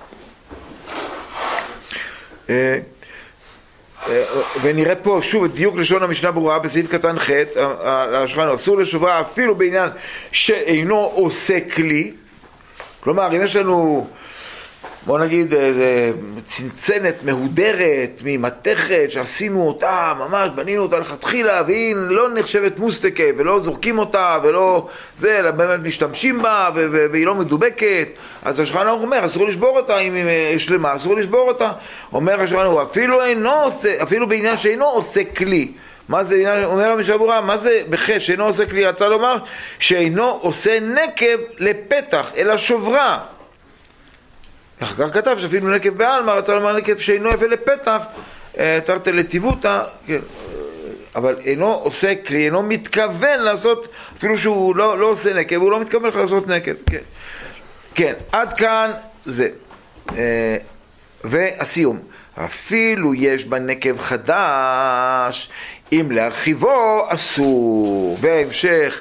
ונראה פה שוב את דיוק לשון המשנה ברורה בסעיף קטן ח' השולחן, אסור לשוברה אפילו בעניין שאינו עושה כלי. כלומר, אם יש לנו, בוא נגיד, צנצנת מהודרת ממתכת שעשינו אותה, ממש בנינו אותה לכתחילה, והיא לא נחשבת מוסטקה ולא זורקים אותה ולא זה, אלא באמת משתמשים בה והיא לא מדובקת, אז השולחן ערוך אומר, אסור לשבור אותה, אם היא שלמה, אסור לשבור אותה. אומר השולחן ערוך, אפילו בעניין שאינו עושה כלי. מה זה, אומר המשנה ברורה, מה זה בחש שאינו עושה כלי? רצה לומר שאינו עושה נקב לפתח, אלא שוברה. אחר כך כתב שאפילו נקב בעלמא, רצה לומר נקב שאינו יפה לפתח, תרתי לטיבותא, כן. אבל אינו עושה כלי, אינו מתכוון לעשות, אפילו שהוא לא עושה נקב, הוא לא מתכוון לעשות נקב. כן, כן, עד כאן זה. והסיום, אפילו יש בה נקב חדש, אם להרחיבו אסור. וההמשך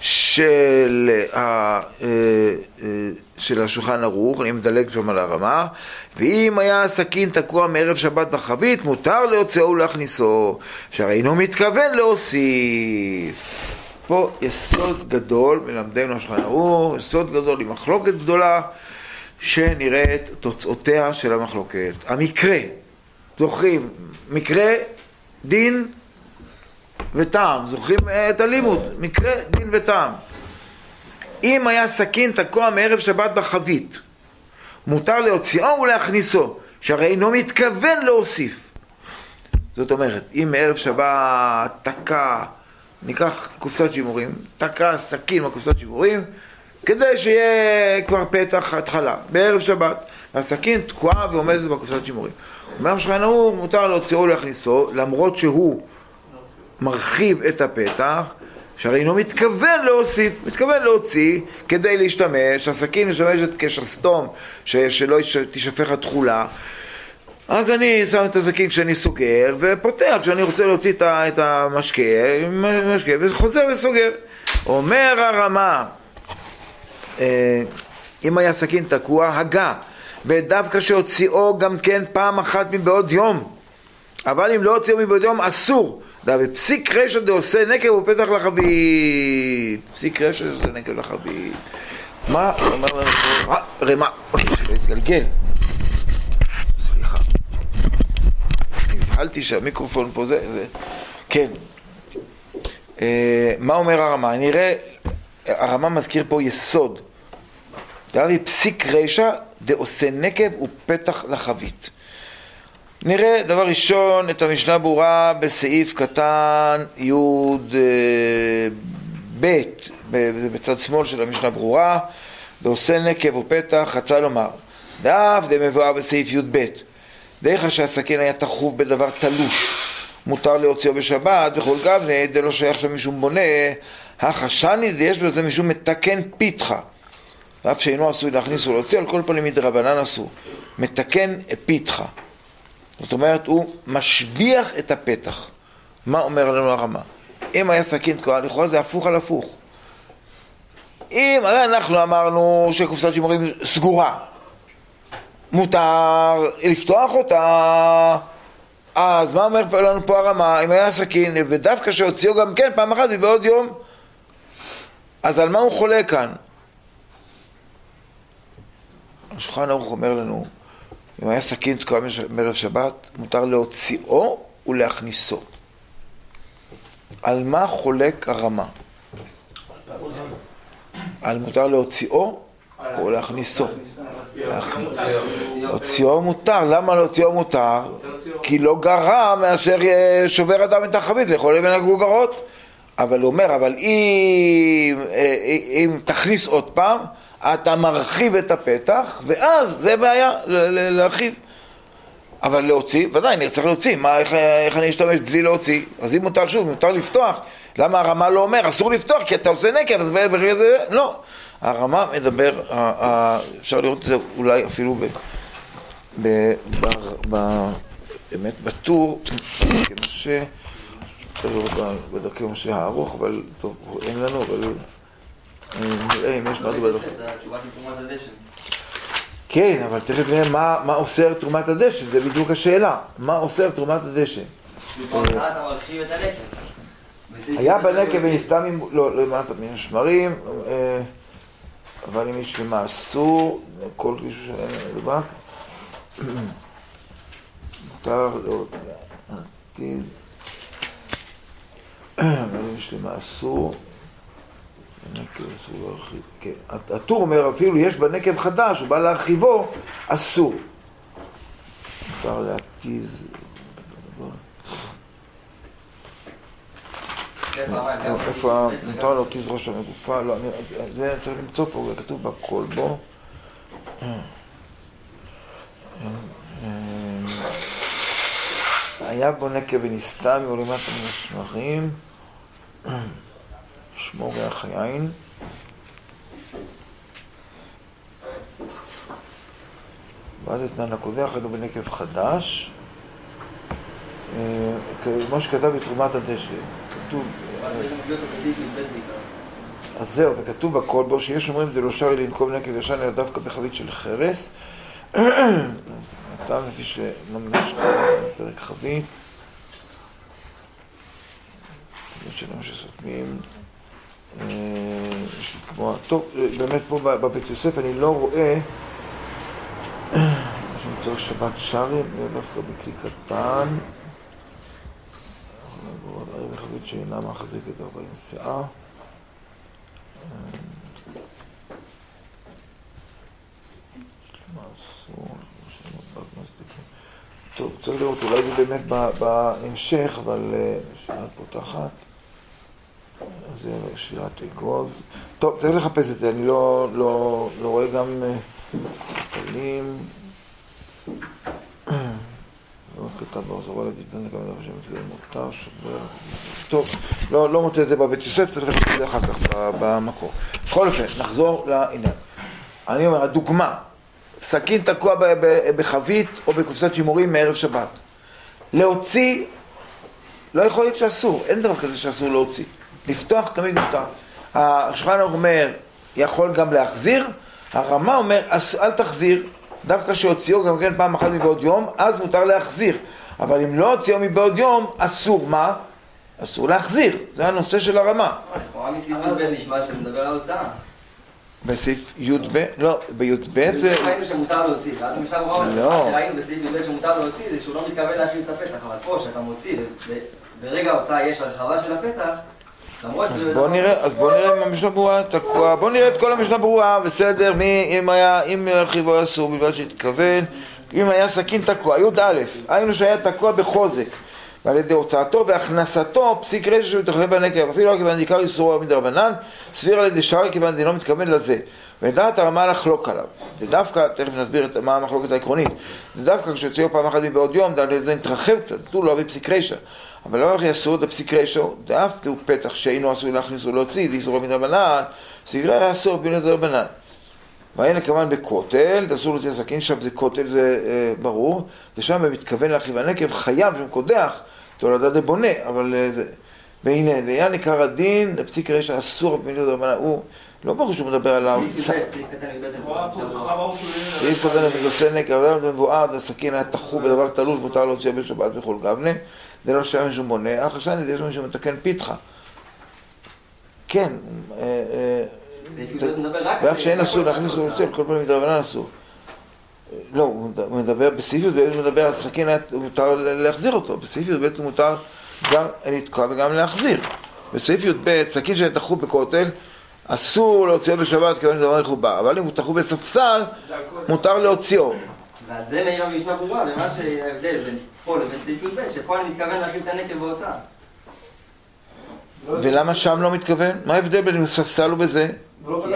של השולחן ערוך, אני מדלג שם על הרמה, ואם היה סכין תקוע מערב שבת בחבית, מותר להוציאו ולהכניסו, שהרי אינו מתכוון להוסיף. פה יסוד גדול, מלמדנו השולחן ערוך, יסוד גדול עם מחלוקת גדולה, שנראית תוצאותיה של המחלוקת. המקרה, זוכרים, מקרה, דין וטעם, זוכרים את הלימוד, מקרה, דין וטעם. אם היה סכין תקוע מערב שבת בחבית, מותר להוציאו ולהכניסו, שהרי אינו מתכוון להוסיף. זאת אומרת, אם מערב שבת תקע, ניקח קופסת שימורים, תקע סכין בקופסת שימורים, כדי שיהיה כבר פתח התחלה, בערב שבת, והסכין תקועה ועומדת בקופסת שימורים. אומר השולחן ערוך, מותר להוציאו ולהכניסו, למרות שהוא מרחיב את הפתח, שהרי אינו מתכוון להוסיף, מתכוון להוציא כדי להשתמש, הסכין משמשת כשסתום שלא תשפך התחולה, אז אני שם את הסכין כשאני סוגר ופותח כשאני רוצה להוציא את המשקה וחוזר וסוגר. אומר הרמה, אם היה סכין תקוע, הגה, ודווקא שהוציאו גם כן פעם אחת מבעוד יום, אבל אם לא הוציאו מבעוד יום אסור. ופסיק רשע דעושה נקב הוא פתח לחבית. פסיק רשע דעושה נקב לחבית. מה? אומר לנו פה רמה. אוי, התגלגל. סליחה. אני הבחלתי שהמיקרופון פה זה. כן. מה אומר הרמה? נראה, הרמה מזכיר פה יסוד. פסיק רשע דעושה נקב הוא פתח לחבית. נראה דבר ראשון את המשנה ברורה בסעיף קטן י' ב' בצד שמאל של המשנה ברורה, ועושה נקב ופתח, רצה לומר דאף דמבואר בסעיף י' ב' דרך שהסכין היה תחוב בדבר תלוש, מותר להוציאו בשבת בכל גבנה, זה לא שייך שם משום בונה, החשני יש בזה משום מתקן פיתחה, ואף שאינו עשוי להכניס ולהוציא, על כל פנים מדרבנן עשו מתקן פיתחה. זאת אומרת, הוא משביח את הפתח. מה אומר לנו הרמה? אם היה סכין תקועה, לכאורה זה הפוך על הפוך. הרי אנחנו אמרנו שקופסת שימורים סגורה, מותר לפתוח אותה, אז מה אומר לנו פה הרמה? אם היה סכין, ודווקא שהוציאו גם כן פעם אחת ובעוד יום, אז על מה הוא חולה כאן? השולחן ערוך אומר לנו, אם היה סכין תקוע מערב שבת, מותר להוציאו ולהכניסו. על מה חולק הרמה? על מותר להוציאו או להכניסו? להוציאו מותר. למה להוציאו מותר? כי לא גרע מאשר שובר אדם את החבית לאכול בין הגוגרות. אבל הוא אומר, אבל אם תכניס עוד פעם, אתה מרחיב את הפתח, ואז זה בעיה להרחיב. אבל להוציא, ודאי, אני צריך להוציא. איך אני אשתמש בלי להוציא? אז אם מותר שוב, מותר לפתוח. למה הרמה לא אומר? אסור לפתוח, כי אתה עושה נקב, אז ברגע זה, לא. הרמה מדבר, אפשר לראות את זה אולי אפילו באמת בטור, כמשה, אפשר לראות בדרכי משה הארוך, אבל טוב, אין לנו, אבל נראה אם יש משהו בדרכי. כן, אבל תכף נראה מה אוסר תרומת הדשן, זה בדיוק השאלה, מה אוסר תרומת הדשן. היה בנקב ונסתם, לא למטה מן השמרים, אבל אם יש למה אסור, כל גישו שלהם לדבק, מותר לא עתיד, אבל אם יש למה אסור, בנקב אסור להרחיב, כן, הטור אומר אפילו יש בנקב חדש, הוא בא להרחיבו, אסור. מותר להתיז, איפה מותר להותיז ראש המגופה, לא, זה צריך למצוא פה, זה כתוב בכל בו. היה בו נקב ונסתם ולמטה מן השמרים, שמור ריח היין. ועד אתנן הקודח היינו בנקב חדש, כמו שכתב בתרומת הדשן, כתוב, אז זהו, וכתוב בכל בו שיש אומרים זה לא שרי לנקוב נקב ישן אלא דווקא בחבית של חרס, נתן לפי שממש פרק חבית, שלנו שסותמים, יש לקבוע, טוב, באמת פה בבית יוסף אני לא רואה שמצוא שבת שרים, דווקא בכלי קטן, בחבית שאינה מחזיקת 40 שעה. טוב, צריך לראות, אולי זה באמת בהמשך, אבל שעת פותחת. זה שירת אגוז. טוב, צריך לחפש את זה, אני לא רואה גם ספלים. כתב באוזורה לדידן גם אליו שמתגלל מותר, שובר. טוב, לא מוצא את זה בבית יוסף, צריך לחפש את זה אחר כך במקור. בכל אופן, נחזור לעניין. אני אומר, הדוגמה, סכין תקוע בחבית או בקופסת שימורים מערב שבת. להוציא, לא יכול להיות שאסור, אין דבר כזה שאסור להוציא. לפתוח תמיד מותר. השולחן ערוך אומר, יכול גם להחזיר, הרמה אומר, אל תחזיר, דווקא שהוציאו גם כן פעם אחת מבעוד יום, אז מותר להחזיר. אבל אם לא הוציאו מבעוד יום, אסור. מה? אסור להחזיר. זה הנושא של הרמה. לכאורה מסעיף י"ב נשמע שמדבר על הוצאה. בסעיף י"ב? לא, בי"ב זה... ראינו שמותר להוציא, ואז במשלב רואה מה שראינו בסעיף י"ב שמותר להוציא, זה שהוא לא מתכוון להכין את הפתח, אבל פה שאתה מוציא, ברגע ההוצאה יש הרחבה של הפתח, אז בוא נראה אם המשנה ברורה תקוע, בוא נראה את כל המשנה ברורה, בסדר, אם הרחיבו אסור בלבד שהתכוון, אם היה סכין תקוע, י"א, היינו שהיה תקוע בחוזק, ועל ידי הוצאתו והכנסתו, פסיק רשע שהוא יתרחב בנקב, אפילו לא כיוון עיקר איסורו מדרבנן, סביר על ידי שער כיוון זה לא מתכוון לזה, ודעת הרמה לחלוק עליו. זה דווקא, תכף נסביר מה המחלוקת העקרונית, זה דווקא כשהוציאו פעם אחת מבעוד יום, דעת לזה נתרחב קצת, תו לא אביא פסיק רשע. אבל לא הכי אסור את הפסיק רשע, דאף הוא פתח שאינו אסור להכניס או להוציא, זה איסורו מדרבנן, סביר היה אסור בין מדרבנן. והנה כמובן בכותל, אסור להוציא סכין, שם זה כותל, זה ברור, ושם במתכוון להרחיב הנקב, חייב שם קודח, תולדה דבונה, אבל זה... והנה, לעניין עיקר הדין, הפסיק רשע אסור בין מדרבנן, הוא לא ברור שהוא מדבר על ההוצאה. סעיף קטן המגוסי נקב, אבל זה מבואר, הסכין היה תחוב בדבר תלוש, מותר להוציא בשבת בכל גבנה, זה לא שהיה מישהו בונה, אך השני, יש מישהו מתקן פיתחה. כן, ואף שאין אסור להכניס ולהוציא, כל פעם מדרבנן אסור. לא, הוא מדבר, בסעיף י"ב הוא מדבר על סכין, מותר להחזיר אותו, בסעיף י"ב הוא מותר גם לתקוע וגם להחזיר. בסעיף י"ב, סכין שנתחו בכותל, אסור להוציאו בשבת כיוון שדבר מחובר, אבל אם הוא תחו בספסל, מותר להוציאו. ועל זה מאיר המשנה ברורה, ומה שההבדל בין פה לבין סעיף י"ב, שפה אני מתכוון להכיל את הנקב בהוצאה. ולמה שם לא מתכוון? מה ההבדל בין אם ספסל הוא בזה? לא.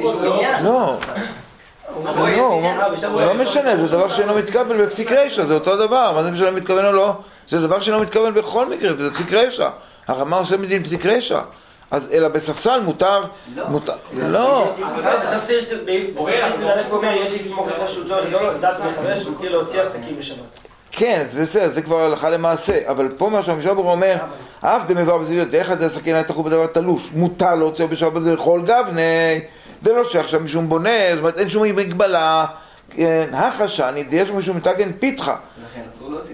לא משנה, זה דבר שאינו מתקבל בפסיק רשע, זה אותו דבר, מה זה משנה מתכוון או לא? זה דבר שאינו מתכוון בכל מקרה, וזה פסיק רשע. הרמה עושה מדין פסיק רשע. אז אלא בספסל מותר... לא. בספסל אומר, יש לי סמוך לך שהוא צורך, לא דעת מחבר שמתיר להוציא עסקים בשבת. כן, זה בסדר, זה כבר הלכה למעשה, אבל פה מה שהמשנה ברורה אומר, אף דמבר בסביבות, איך עד הסכין היה תחו בדבר תלוש, מותר להוציא בשבת זה לכל גבני, זה לא שעכשיו מישהו בונה, זאת אומרת אין שום מגבלה, החשני, יש משהו מתגן פיתחה. לכן אסור להוציא?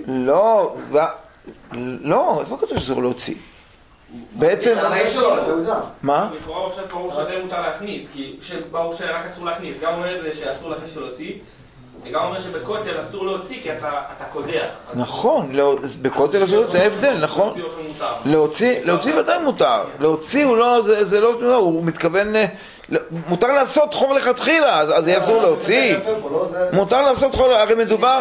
לא, איפה כתוב שאסור להוציא? בעצם... מה? לכאורה עכשיו ברור שזה מותר להכניס, כי ברור שרק אסור להכניס, גם אומר את זה שאסור להכניס ולהוציא, וגם אומר שבכותל אסור להוציא כי אתה קודח. נכון, בכותל אסור להוציא, זה ההבדל, נכון? להוציא ודאי מותר, להוציא הוא לא, זה לא, הוא מתכוון, מותר לעשות חור לכתחילה, אז זה אסור להוציא, מותר לעשות חור, הרי מדובר,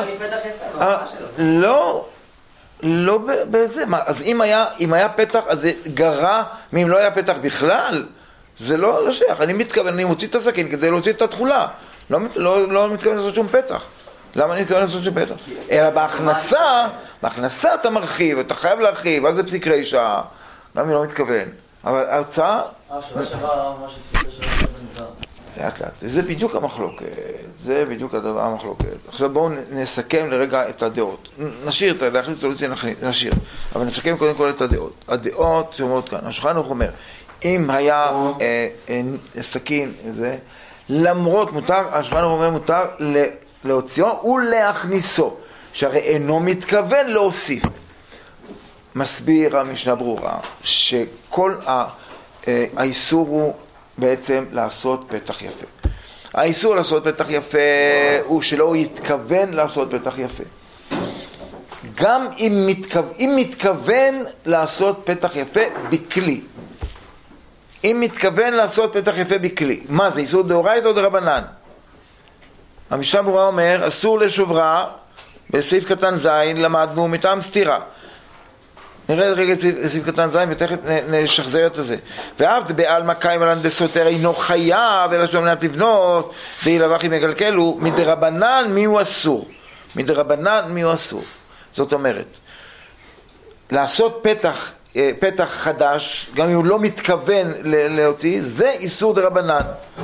לא בזה, אז אם היה פתח, אז זה גרע, אם לא היה פתח בכלל, זה לא שייך, אני מתכוון, אני מוציא את הסכין כדי להוציא את התחולה, לא מתכוון לעשות שום פתח. למה אני מתכוון לעשות שום פתח? אלא בהכנסה אתה מרחיב, אתה חייב להרחיב, אז זה פסיק רשע, גם אני לא מתכוון. אבל ההוצאה... שווה שווה מה שצריך לשווה. לאט לאט, זה בדיוק המחלוקת, זה בדיוק הדבר המחלוקת. עכשיו בואו נסכם לרגע את הדעות. נשאיר את זה, להכניס סולוציה נשאיר, אבל נסכם קודם כל את הדעות. הדעות שאומרות כאן, השולחן ערוך אומר, אם היה סכין, למרות מותר, השולחן ערוך אומר מותר להוציאו ולהכניסו, שהרי אינו מתכוון להוסיף. מסביר המשנה ברורה שכל האיסור הוא בעצם לעשות פתח יפה. האיסור לעשות פתח יפה הוא שלא יתכוון לעשות פתח יפה. גם אם מתכוון לעשות פתח יפה בכלי. אם מתכוון לעשות פתח יפה בכלי. מה זה? איסור דאורייתא או דרבנן? המשנה ברורה אומר, אסור לשוברה, בסעיף קטן ז' למדנו מטעם סתירה. נראה רגע את סעיף קטן ז' ותכף נשחזר את זה. ואף בעלמא קיימא לן דסותר אינו חייב אלא שלא מנת לבנות דאילבך אם יקלקלו, מדרבנן מי הוא אסור. מדרבנן מי הוא אסור. זאת אומרת, לעשות פתח חדש, גם אם הוא לא מתכוון להוציא, זה איסור דרבנן.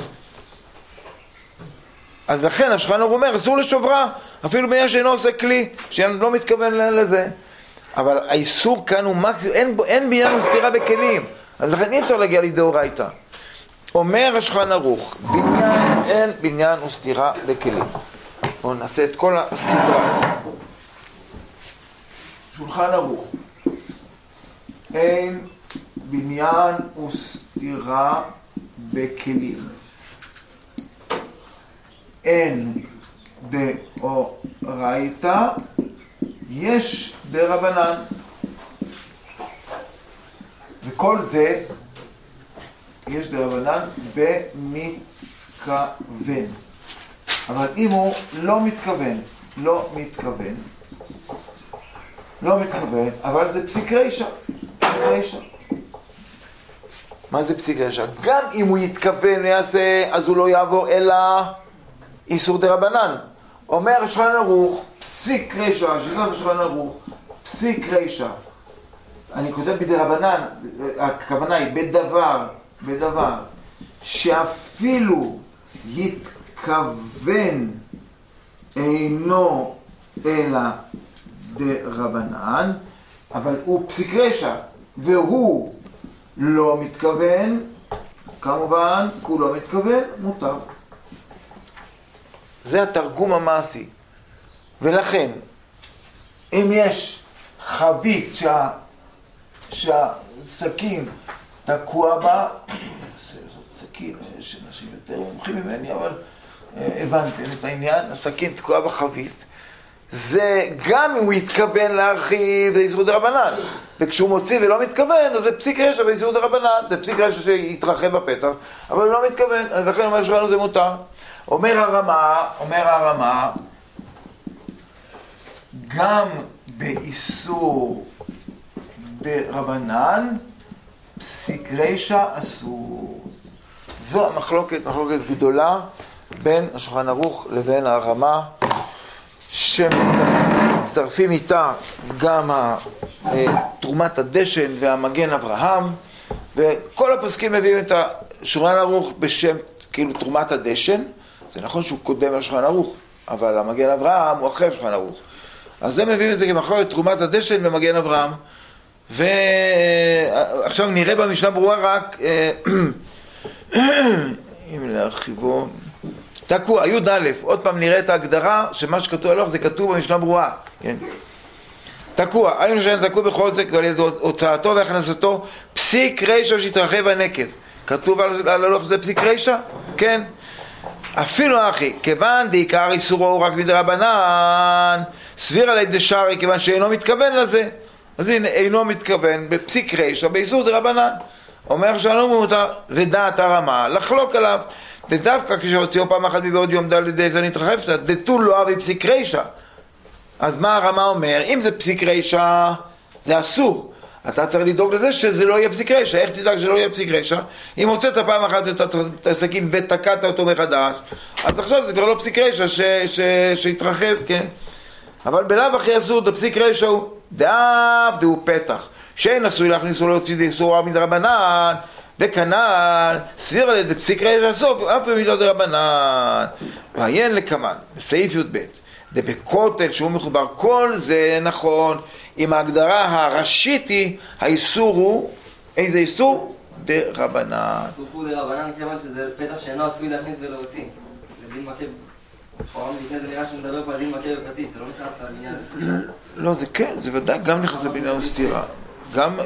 אז לכן השולחן ערוך אומר, אסור לשוברה, אפילו בעניין שאינו עושה כלי, שלא מתכוון לזה. אבל האיסור כאן הוא מקסימום, אין בניין וסתירה בכלים, אז לכן אי אפשר להגיע לדאורייתא. אומר השולחן ערוך, אין בניין וסתירה בכלים. בואו נעשה את כל הסדרה. שולחן ערוך, אין בניין וסתירה בכלים. אין דאורייתא, יש דרבנן. וכל זה יש דרבנן במתכוון. אבל אם הוא לא מתכוון, אבל זה פסיק רשע. מה זה פסיק רשע? גם אם הוא יתכוון יעשה, אז הוא לא יעבור אלא איסור דרבנן. אומר השולחן ערוך, פסיק רשע, שיטת השולחן ערוך, פסיק רשע. אני כותב בדרבנן, הכוונה היא בדבר שאפילו יתכוון אינו אלא דרבנן, אבל הוא פסיק רשע והוא לא מתכוון, כמובן הוא לא מתכוון, מותר. זה התרגום המעשי. ולכן, אם יש חבית שהסכין תקוע בה, זאת סכין, יש אנשים יותר מומחים ממני, אבל הבנתם את העניין? הסכין תקועה בחבית. זה גם אם הוא התכוון להרחיב, זה איסור דרבנן. וכשהוא מוציא ולא מתכוון, אז זה פסיק רשע באיסור דרבנן. זה פסיק רשע שיתרחב בפתח, אבל הוא לא מתכוון. אז לכן אומר שולחן זה מותר. אומר הרמה, גם באיסור דרבנן, פסיק רשע אסור. זו המחלוקת, מחלוקת גדולה בין השולחן ערוך לבין הרמה, שמצטרפים איתה גם תרומת הדשן והמגן אברהם, וכל הפוסקים מביאים את השולחן ערוך בשם כאילו תרומת הדשן. זה נכון שהוא קודם לשולחן ערוך, אבל המגן אברהם הוא אחרי שולחן ערוך. אז הם מביאים את זה כמחלוקת תרומת הדשן ומגן אברהם. ועכשיו נראה במשנה ברורה רק אם להרחיבו תקוע, י' א', עוד פעם נראה את ההגדרה שמה שכתוב הלוך זה כתוב במשנה ברורה, כן? תקוע, היינו שאין תקוע בכל זה על ידי הוצאתו והכנסתו פסיק רשע שהתרחב הנקב. כתוב על הלוך זה פסיק רשע? כן. אפילו אחי, כיוון דעיקר איסורו הוא רק מדרבנן, סביר עלי דשארי, כיוון שאינו מתכוון לזה. אז הנה, אינו מתכוון בפסיק רשע באיסור דרבנן. אומר שלנו מותר, ודעת הרמה לחלוק עליו. ודווקא כשהוציאו פעם אחת מבעוד יום דל לידי זה נתרחב קצת, דתו לא אבי פסיק רשע. אז מה הרמה אומר? אם זה פסיק רשע, זה אסור. אתה צריך לדאוג לזה שזה לא יהיה פסיק רשע. איך תדאג שזה לא יהיה פסיק רשע? אם הוצאת פעם אחת את הסכין ותקעת אותו מחדש, אז עכשיו זה כבר לא פסיק רשע שהתרחב, כן? אבל בלאו הכי אסור, הפסיק רשע הוא דאב דהו פתח. שאין עשוי להכניסו להוציא איסור מדרבנן, וכנ"ל סביר על ידי פסיק רשע הסוף, אף במידה דרבנן. ועיין לקמן, בסעיף י"ב, דבכותל שהוא מחובר, כל זה נכון, עם ההגדרה הראשית היא, האיסור הוא, איזה איסור? דרבנן. איסור הוא דרבנן, כיוון שזה פתח שאינו עשוי להכניס ולהוציא. זה דין מקב. לכאורה לפני זה נראה שמדבר פה על דין מקב ופטיש, זה לא נכנס לבניין הסתירה. לא, זה כן, זה ודאי גם נכנס לבניין הסתירה. גם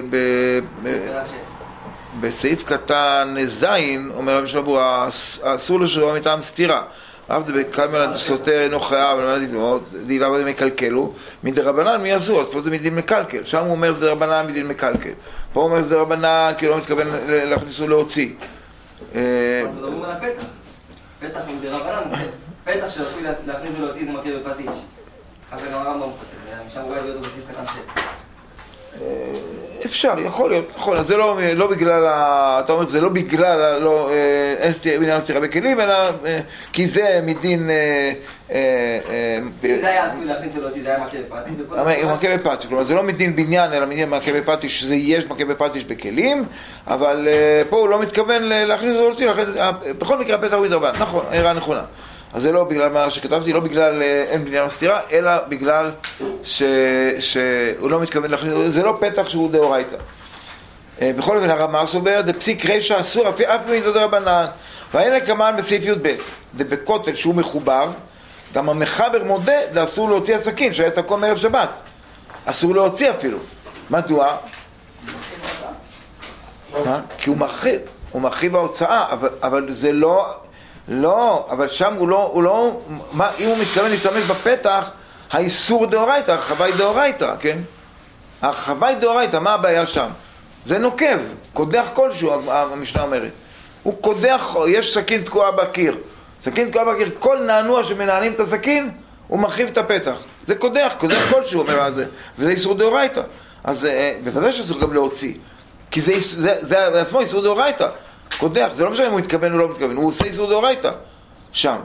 בסעיף קטן זין, אומר רבי שלמה, אסור לשורה מטעם סתירה. אף דבקלמל סותר אינו חייב, דילה מקלקלו, מדרבנן מי אסור, אז פה זה מדין מקלקל. שם הוא אומר זה דרבנן מדין מקלקל. פה הוא אומר זה דרבנן כי לא מתכוון להכניסו להוציא. מדברים על הפתח. פתח הוא דרבנן, פתח שעשוי להכניס ולהוציא זה מקב ופטיש. ככה גם הרמב"ם כותב, שם הוא רואה להיות בסעיף קטן שט. אפשר, יכול להיות, נכון, אז זה לא בגלל, אתה אומר, זה לא בגלל, אין בניין סתירה בכלים, אלא כי זה מדין... זה היה עשוי להכניס ולהוציא, זה היה מכה בפטיש. מכה בפטיש, כלומר זה לא מדין בניין, אלא מדין מכה בפטיש, שזה יש מכה בפטיש בכלים, אבל פה הוא לא מתכוון להכניס ולהוציא, בכל מקרה הפתח הוא מדרבנן, נכון, הערה נכונה. אז זה לא בגלל מה שכתבתי, לא בגלל אין בניין סתירה, אלא בגלל שהוא לא מתכוון להכניס, זה לא פתח שהוא דאורייתא. בכל אופן הרמ"א סובר, דפסיק רשע אסור אף במידה דרבנן, והנה כמן בסעיף י"ב, דבכותל שהוא מחובר, גם המחבר מודה לאסור להוציא הסכין, שהיה תקום ערב שבת. אסור להוציא אפילו. מדוע? כי הוא מרחיב ההוצאה, אבל זה לא, אבל שם הוא לא, אם הוא מתכוון להשתמש בפתח, האיסור דאורייתא, הרחבה היא דאורייתא, כן? הרחבה היא דאורייתא, מה הבעיה שם? זה נוקב, קודח כלשהו, המשנה אומרת. הוא קודח, יש סכין תקועה בקיר. סכין תקועה בקיר, כל נענוע שמנענים את הסכין, הוא מרחיב את הפתח. זה קודח כלשהו, אומר על זה. וזה איסור דאורייתא. אז בוודאי שאסור גם להוציא. כי זה בעצמו איסור דאורייתא. קודח, זה לא משנה אם הוא מתכוון או לא מתכוון, הוא עושה איסור דאורייתא. שם.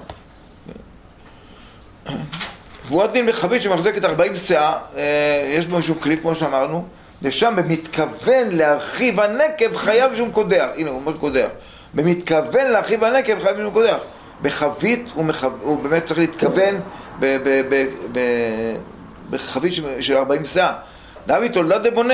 קבורת דין בחבית שמחזקת 40 שאה, יש בו משהו כלי כמו שאמרנו, לשם במתכוון להרחיב הנקב חייב שום קודח. הנה הוא אומר קודח. במתכוון להרחיב הנקב חייב שום קודח. בחבית הוא באמת צריך להתכוון בחבית של 40 שאה. דוד תולדה דבונה.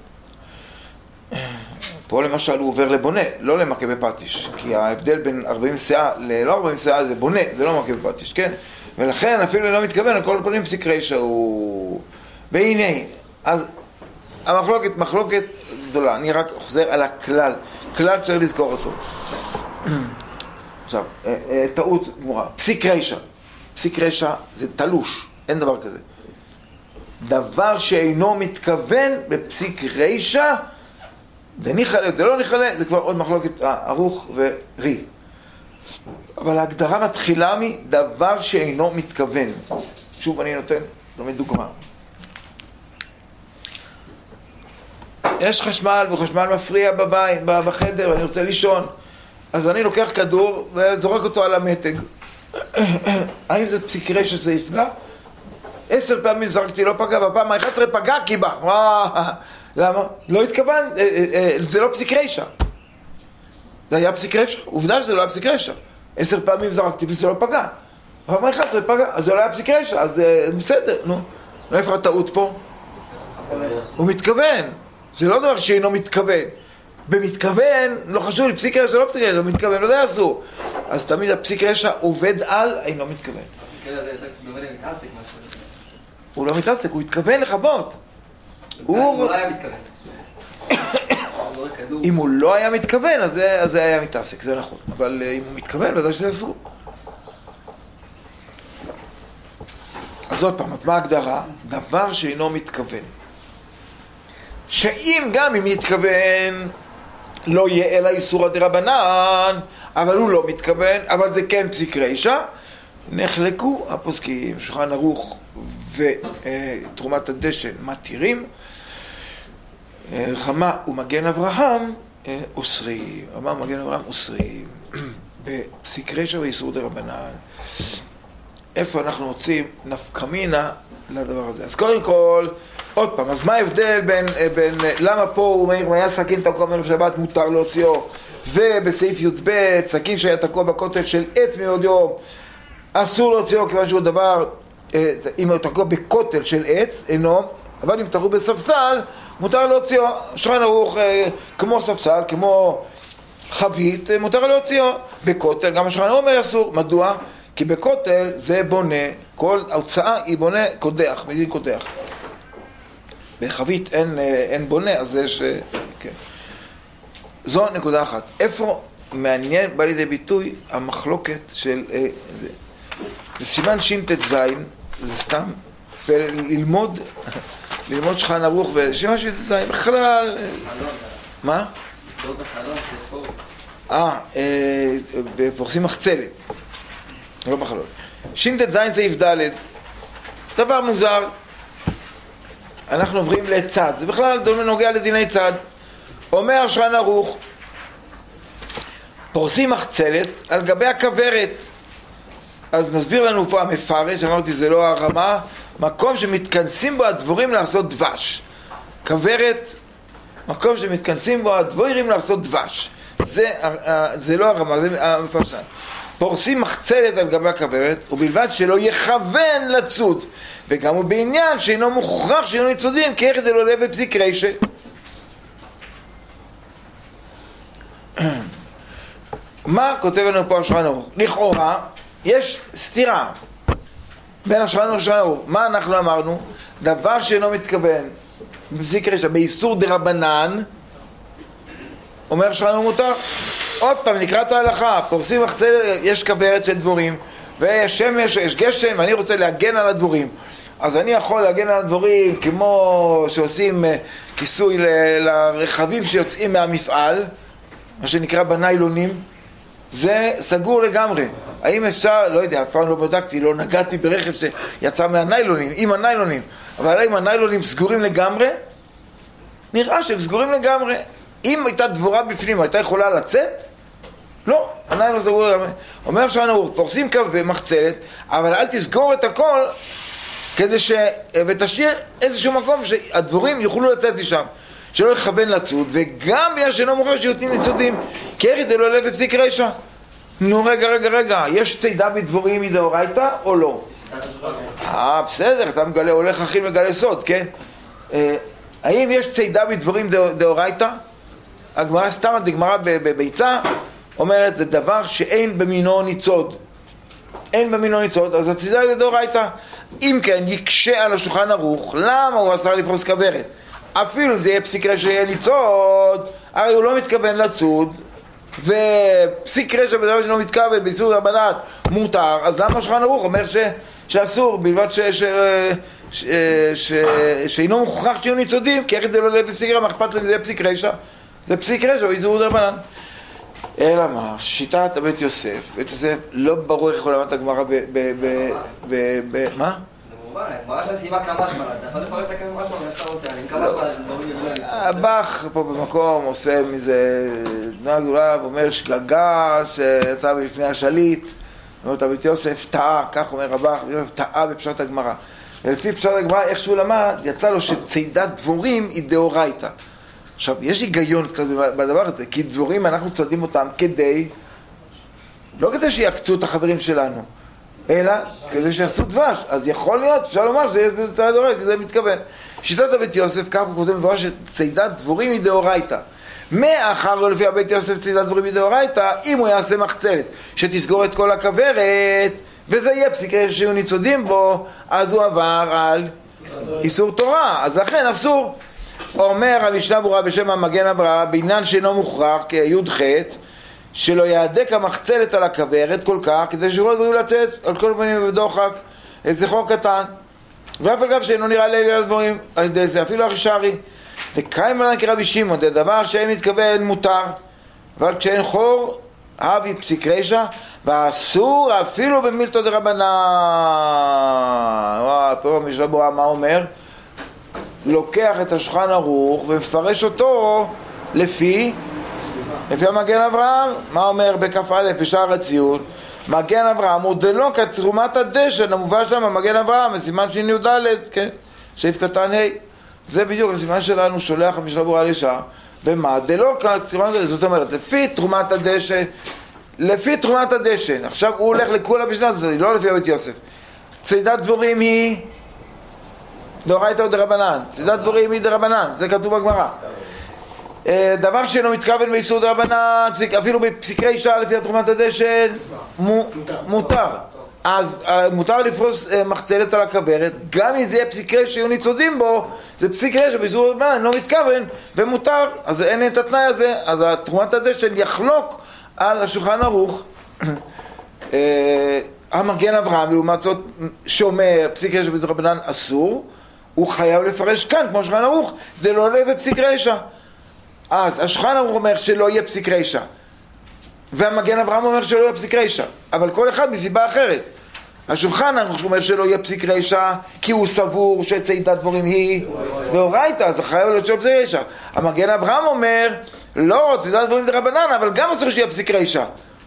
פה למשל הוא עובר לבונה, לא למכה בפטיש, כי ההבדל בין 40 שאה ללא 40 שאה זה בונה, זה לא מכה בפטיש, כן? ולכן אפילו לא מתכוון, על כל פנים פסיק רשע הוא... והנה, אז מחלוקת גדולה, אני רק חוזר על הכלל, כלל שצריך לזכור אותו. עכשיו, טעות גמורה. פסיק רשע. פסיק רשע זה תלוש, אין דבר כזה. דבר שאינו מתכוון בפסיק רשע, דניחלה, דלא ניחלה, זה כבר עוד מחלוקת ערוך ורי. אבל ההגדרה מתחילה מדבר שאינו מתכוון. שוב אני נותן, לומד דוגמה. יש חשמל וחשמל מפריע בבית, בחדר, ואני רוצה לישון. אז אני לוקח כדור וזורק אותו על המתג. האם זה פסיק רשע שזה יפגע? 10 פעמים זרקתי, לא פגע, בפעם ה-11 פגע כי בא. למה? לא התכוון, זה לא פסיק רשע. זה היה פסיק רשע, עובדה שזה לא היה פסיק רשע. 10 פעמים זרקתי וזה לא פגע. בפעם ה-11 פגע, אז זה לא היה פסיק רשע, אז בסדר, נו. איפה הטעות פה? הוא מתכוון. זה לא דבר שאינו מתכוון. במתכוון, לא חשוב לי, פסיק רשע זה לא פסיק רשע, הוא מתכוון, לא יודע אסור. אז תמיד הפסיק רשע עובד על אינו מתכוון. הוא לא מתעסק, הוא התכוון לחבות. הוא לא היה מתכוון. אם הוא לא היה מתכוון, אז זה היה מתעסק, זה נכון. אבל אם הוא מתכוון, ודאי שזה אסור. אז עוד פעם, אז מה ההגדרה? דבר שאינו מתכוון. שאם גם אם יתכוון, לא יהיה אלא איסורא דרבנן, אבל הוא לא מתכוון, אבל זה כן פסיק רשע, נחלקו הפוסקים, שולחן ערוך ותרומת הדשן מתירים, חמה ומגן אברהם אוסרים. רמה ומגן אברהם אוסרים. בפסיק רשע ואיסור דרבנן. איפה אנחנו רוצים נפקמינה לדבר הזה? אז קודם כל, עוד פעם, אז מה ההבדל בין למה פה הוא אומר, אם היה סכין תקוע מערב שבת מותר להוציאו, ובסעיף י"ב, סכין שהיה תקוע בכותל של עץ מעוד יום, אסור להוציאו כיוון שהוא דבר, אם הוא תקוע בכותל של עץ, אינו, אבל אם תקוע בספסל, מותר להוציאו. שולחן ערוך כמו ספסל, כמו חבית, מותר להוציאו. בכותל, גם שולחן ערוך אומר אסור. מדוע? כי בכותל זה בונה, כל ההוצאה היא בונה קודח, מדין קודח. בחבית אין בונה, אז יש, כן. זו נקודה אחת. איפה מעניין, בא לידי ביטוי, המחלוקת של, בסימן ש"ט ז', זה סתם, וללמוד שולחן ערוך וסימן ש"ט ז', בכלל, מה? בפורסים מחצלת, לא בחלון. ש"ט ז' סעיף ד', דבר מוזר, אנחנו עוברים לצד, זה בכלל נוגע לדיני צד. אומר שולחן ערוך, פורסים מחצלת על גבי הכוורת. אז מסביר לנו פה המפרש, אמרתי זה לא הרמה, מקום שמתכנסים בו הדבורים לעשות דבש. כוורת, מקום שמתכנסים בו הדבורים לעשות דבש. זה לא הרמה, זה המפרשן. פורסים מחצלת על גבי הכוורת, ובלבד שלא יכוון לצוד, וגם הוא בעניין שאינו מוכרח שאינו ניצודים, כי איך זה לא לב ופסיק רשע. מה כותב לנו פה השולחן ערוך? לכאורה יש סתירה בין השולחן ערוך לשולחן ערוך. מה אנחנו אמרנו? דבר שאינו מתכוון בפסיק רשע, באיסור דרבנן, אומר השולחן ערוך מותר. עוד פעם נקרא את ההלכה, פורסים מחצלת, יש כוורת של דבורים ויש שמש, יש גשם, ואני רוצה להגן על הדבורים. אז אני יכול להגן על הדבורים כמו שעושים כיסוי לרכבים שיוצאים מהמפעל, מה שנקרא בניילונים. זה סגור לגמרי. האם אפשר, לא יודע, אף פעם לא בדקתי, לא נגעתי ברכב שיצא מהניילונים, עם הניילונים, אבל האם הניילונים סגורים לגמרי? נראה שהם סגורים לגמרי. אם הייתה דבורה בפנים, הייתה יכולה לצאת? לא, הניילון סגור לגמרי. אומר שלנו, פורסים קו ומחצלת, אבל אל תסגור את הכל כדי ותשאיר איזשהו מקום שהדבורים יוכלו לצאת משם, שלא יכוון לצוד, וגם בגלל שאינו מוכר שיוצאים לצודים, כי איך זה לא לב ופסיק רשע? נו רגע, יש צידה בדבורים מדאורייתא או לא? בסדר, אתה מגלה, הולך הכי מגלה סוד, כן? האם יש צידה בדבורים דאורייתא? הגמרא סתם, הגמרא בביצה אומרת, זה דבר שאין במינו ניצוד. אין במינו ניצוד, אז הצידה היא לדאורייתא. אם כן, יקשה על השולחן ערוך, למה הוא אסר לפרוס כוורת? אפילו אם זה יהיה פסיק רשע שיהיה ניצוד, הרי הוא לא מתכוון לצוד, ופסיק רשע בדבר שלא מתכוון באיסור דרבנן מותר, אז למה שולחן ערוך אומר שאסור, בלבד שאינו מוכרח שיהיו ניצודים, כי איך זה לא לפי פסיק רשע, מה אכפת להם זה פסיק רשע? זה פסיק רשע באיסור דרבנן. אלא מה? שיטת בית יוסף לא ברור איך עולמת הגמרא מה? הגמרא של סיבה כמה שמונה, אתה יכול לפרט את הכמה שמונה, מה שאתה רוצה, אני כמה שמונה של דברים יבואו. הבח פה במקום עושה מזה תנועה גדולה ואומר שגגה שיצא מלפני השליט, אומר את בית יוסף טעה, כך אומר הבח, טעה בפשט הגמרא. ולפי פשט הגמרא, איך שהוא למד, יצא לו שצידת דבורים היא דאורייתא. עכשיו, יש היגיון קצת בדבר הזה, כי דבורים אנחנו צדים אותם לא כדי שיעקצו את החברים שלנו, אלא כדי שיעשו דבש. אז יכול להיות, אפשר לומר שיש בזה צד דאורייתא, כי זה מתכוון. שיטת הבית יוסף, כך הוא כותב בדברה שצידת דבורים היא דאורייתא. מאחר לפי הבית יוסף צידת דבורים היא דאורייתא, אם הוא יעשה מחצלת שתסגור את כל הכוורת, וזה יהיה פסיק רשע שיהיו ניצודים בו, אז הוא עבר על איסור תורה, אז לכן אסור. אומר המשנה ברורה בשם המגן אברהם, בעניין שאינו מוכרח כי"ח, שלא יהדק המחצלת על הכוורת כל כך, כדי שלא ידעו לצאת על כל פנים בדוחק, איזה חור קטן, ואף על גב שאינו נראה לילה לדברים על ידי זה, אפילו החישרי. דקיים עליו כרבי שמעון, זה דבר שאין מתכוון מותר, אבל כשאין חור, אבי פסיק רשע, ואסור אפילו במילתא דרבנן. פה המשנה ברורה מה אומר? לוקח את השולחן ערוך ומפרש אותו לפי המגן אברהם. מה אומר בכף א' בשער הציון? מגן אברהם הוא דלא כתרומת הדשן המובא שם במגן אברהם בסימן שני י"ד, כן? סעיף קטן ה'. זה בדיוק הסימן שלנו, שולח המשנה ברורה לשעה. ומה? דלא כתרומת הדשן, זאת אומרת לפי תרומת הדשן. עכשיו הוא הולך לכולה בשנת הזה, לא לפי בית יוסף. צידת דבורים היא דאורייתא או דרבנן. צידת דבורים היא דרבנן, זה כתוב בגמרא. דבר שאינו מתכוון באיסור דרבנן, אפילו בפסיק רשע לפי תרומת הדשן, מותר. אז מותר לפרוס מחצלת על הכוורת, גם אם זה יהיה פסיק רשע שיהיו ניצודים בו, זה פסיק רשע באיסור דרבנן, לא מתכוון ומותר, אז אין את התנאי הזה. אז תרומת הדשן יחלוק על השולחן ערוך. המגן אברהם לעומת זאת שאומר פסיק רשע באיסור דרבנן אסור, הוא חייב לפרש כאן כמו שולחן ערוך דלא עולה בפסיק רשע. אז השולחן ערוך אומר שלא יהיה פסיק רשע, והמגן אברהם אומר שלא יהיה פסיק רשע, אבל כל אחד מסיבה אחרת. השולחן ערוך אומר שלא יהיה פסיק רשע כי הוא סבור שצידת דבורים היא דאורייתא, אז חייב להיות שלא פסיק רשע. המגן אברהם אומר לא, צידת דבורים דרבנן, אבל גם אסור שיהיה פסיק רשע.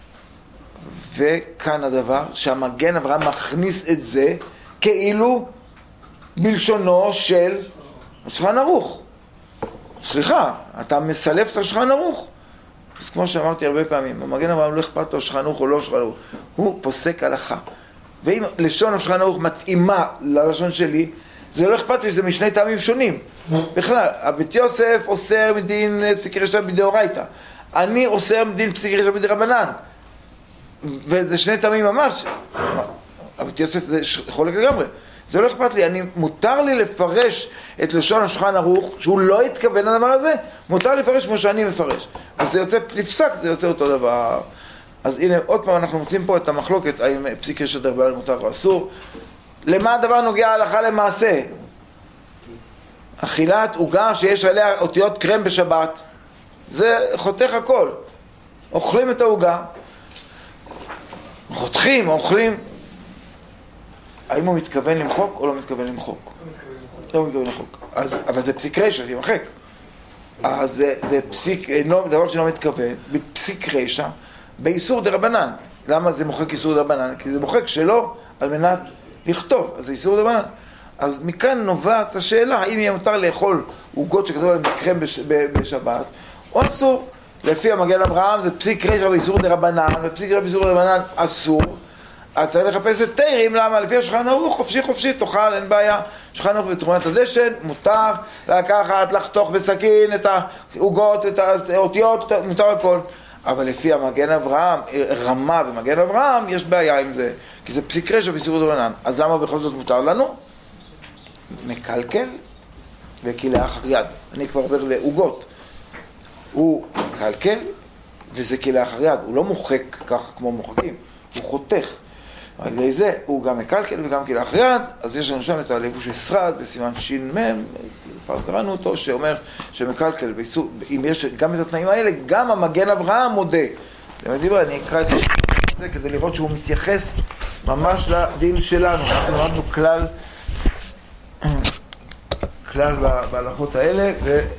וכאן הדבר שהמגן אברהם מכניס את זה כאילו בלשונו של השולחן ערוך. סליחה, אתה מסלף את השולחן ערוך. אז כמו שאמרתי הרבה פעמים, המגן אברהם לא אכפת לו שולחן ערוך או לא שולחן ערוך, הוא פוסק הלכה. ואם לשון השולחן ערוך מתאימה ללשון שלי, זה לא אכפת לי שזה משני טעמים שונים. בכלל, הבית יוסף אוסר מדין פסיק רשע בדאורייתא, אני אוסר מדין פסיק רשע בדרבנן, וזה שני טעמים ממש. הבית יוסף זה חולק לגמרי. זה לא אכפת לי, מותר לי לפרש את לשון השולחן ערוך, שהוא לא התכוון לדבר הזה, מותר לפרש כמו שאני מפרש. אז זה יוצא לפסק, זה יוצא אותו דבר. אז הנה, עוד פעם אנחנו מוצאים פה את המחלוקת, האם פסיק רשע דרבנן מותר או אסור. למה הדבר נוגע הלכה למעשה? אכילת עוגה שיש עליה אותיות קרם בשבת, זה חותך הכל. אוכלים את העוגה, חותכים, אוכלים. האם הוא מתכוון למחוק או לא מתכוון למחוק? לא מתכוון למחוק. אבל זה פסיק רשע, שימחק. אז זה פסיק, דבר שלא מתכוון, בפסיק רשע, באיסור דרבנן. למה זה מוחק איסור דרבנן? כי זה מוחק שלא על מנת לכתוב, אז זה איסור דרבנן. אז מכאן נובעת השאלה, האם יהיה מותר לאכול עוגות שכתוב עליהם בקרם בשבת, או אסור. לפי המגן אברהם זה פסיק רשע באיסור דרבנן, ופסיק רשע באיסור דרבנן אסור. אז צריך לחפש את תירים, למה? לפי השולחן ערוך חופשי תאכל, אין בעיה. שולחן ערוך בתרומת הדשן, מותר לקחת, לחתוך בסכין את העוגות, את האותיות, מותר הכל. אבל לפי המגן אברהם, רמה ומגן אברהם, יש בעיה עם זה, כי זה פסיק רשע באיסור דרבנן. אז למה בכל זאת מותר לנו? מקלקל וכלאחר יד. אני כבר עובר לעוגות. הוא מקלקל וזה כלאחר יד, הוא לא מוחק ככה כמו מוחקים, הוא חותך. על ידי זה הוא גם מקלקל וגם כלאחר יד, אז יש לנו שם את הלבוש אסרד בסימן ש"מ, פעם קראנו אותו, שאומר שמקלקל, אם יש גם את התנאים האלה, גם המגן אברהם מודה. אני אקרא את זה כדי לראות שהוא מתייחס ממש לדין שלנו. אנחנו למדנו כלל בהלכות האלה,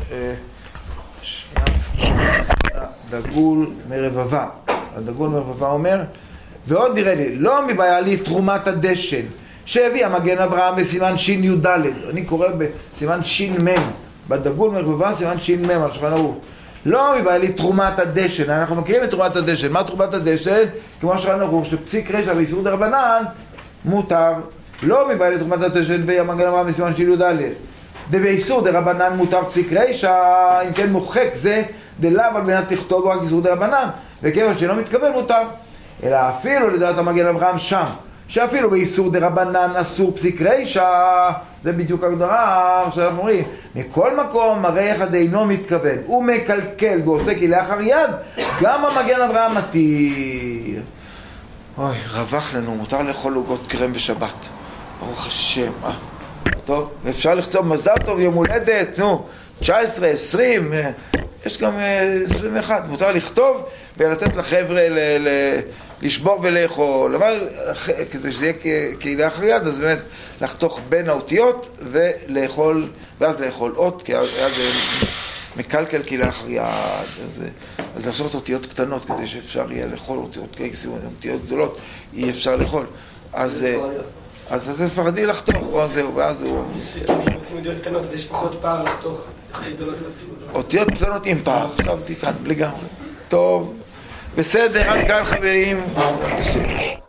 דגול מרבבה. הדגול מרבבה אומר, ועוד נראה לי, לא מבעיה לי תרומת הדשן, שהביא המגן אברהם בסימן שי"ד, אני קורא בסימן ש"מ, בדגול מרבבה סימן ש"מ, על שולחן ערוך. לא מבעיה לי תרומת הדשן, אנחנו מכירים את תרומת הדשן. מה תרומת הדשן? כמו שולחן ערוך, שפסיק רשע באיסור דרבנן מותר. לא מבעיה לי תרומת הדשן והמגן אברהם בסימן שי"ד. באיסור דרבנן מותר פסיק רשע, אם כן מוחק זה דלאו על מנת לכתוב רק איסור דרבנן, וכיוון שלא מתכוון מותר. אלא אפילו לדעת המגן אברהם שם, שאפילו באיסור דרבנן אסור פסיק רשע, זה בדיוק הגדרה שאנחנו אומרים. מכל מקום, הרי אחד אינו מתכוון, הוא מקלקל ועושה כלאחר יד, גם המגן אברהם מתיר. אוי, רווח לנו, מותר לאכול עוגות קרם בשבת. ברוך השם. טוב, ואפשר לכתוב מזל טוב, יום הולדת, 19, 20, יש גם 21, מותר לכתוב ולתת לחבר'ה לשבור ולאכול, אבל כדי שזה יהיה כלאחר יד, אז באמת לחתוך בין האותיות ולאכול, ואז לאכול אות, כי אז זה מקלקל כלאחר יד, אז לעשות אותיות קטנות כדי שאפשר יהיה לאכול אותיות גדולות, אי אפשר לאכול, אז אתה ספרדי לחתוך, או זהו, ואז הוא... עושים אותיות קטנות, יש פחות פער לחתוך. אותיות קטנות עם פער, עכשיו תיקן, לגמרי. טוב, בסדר, עד כאן חברים.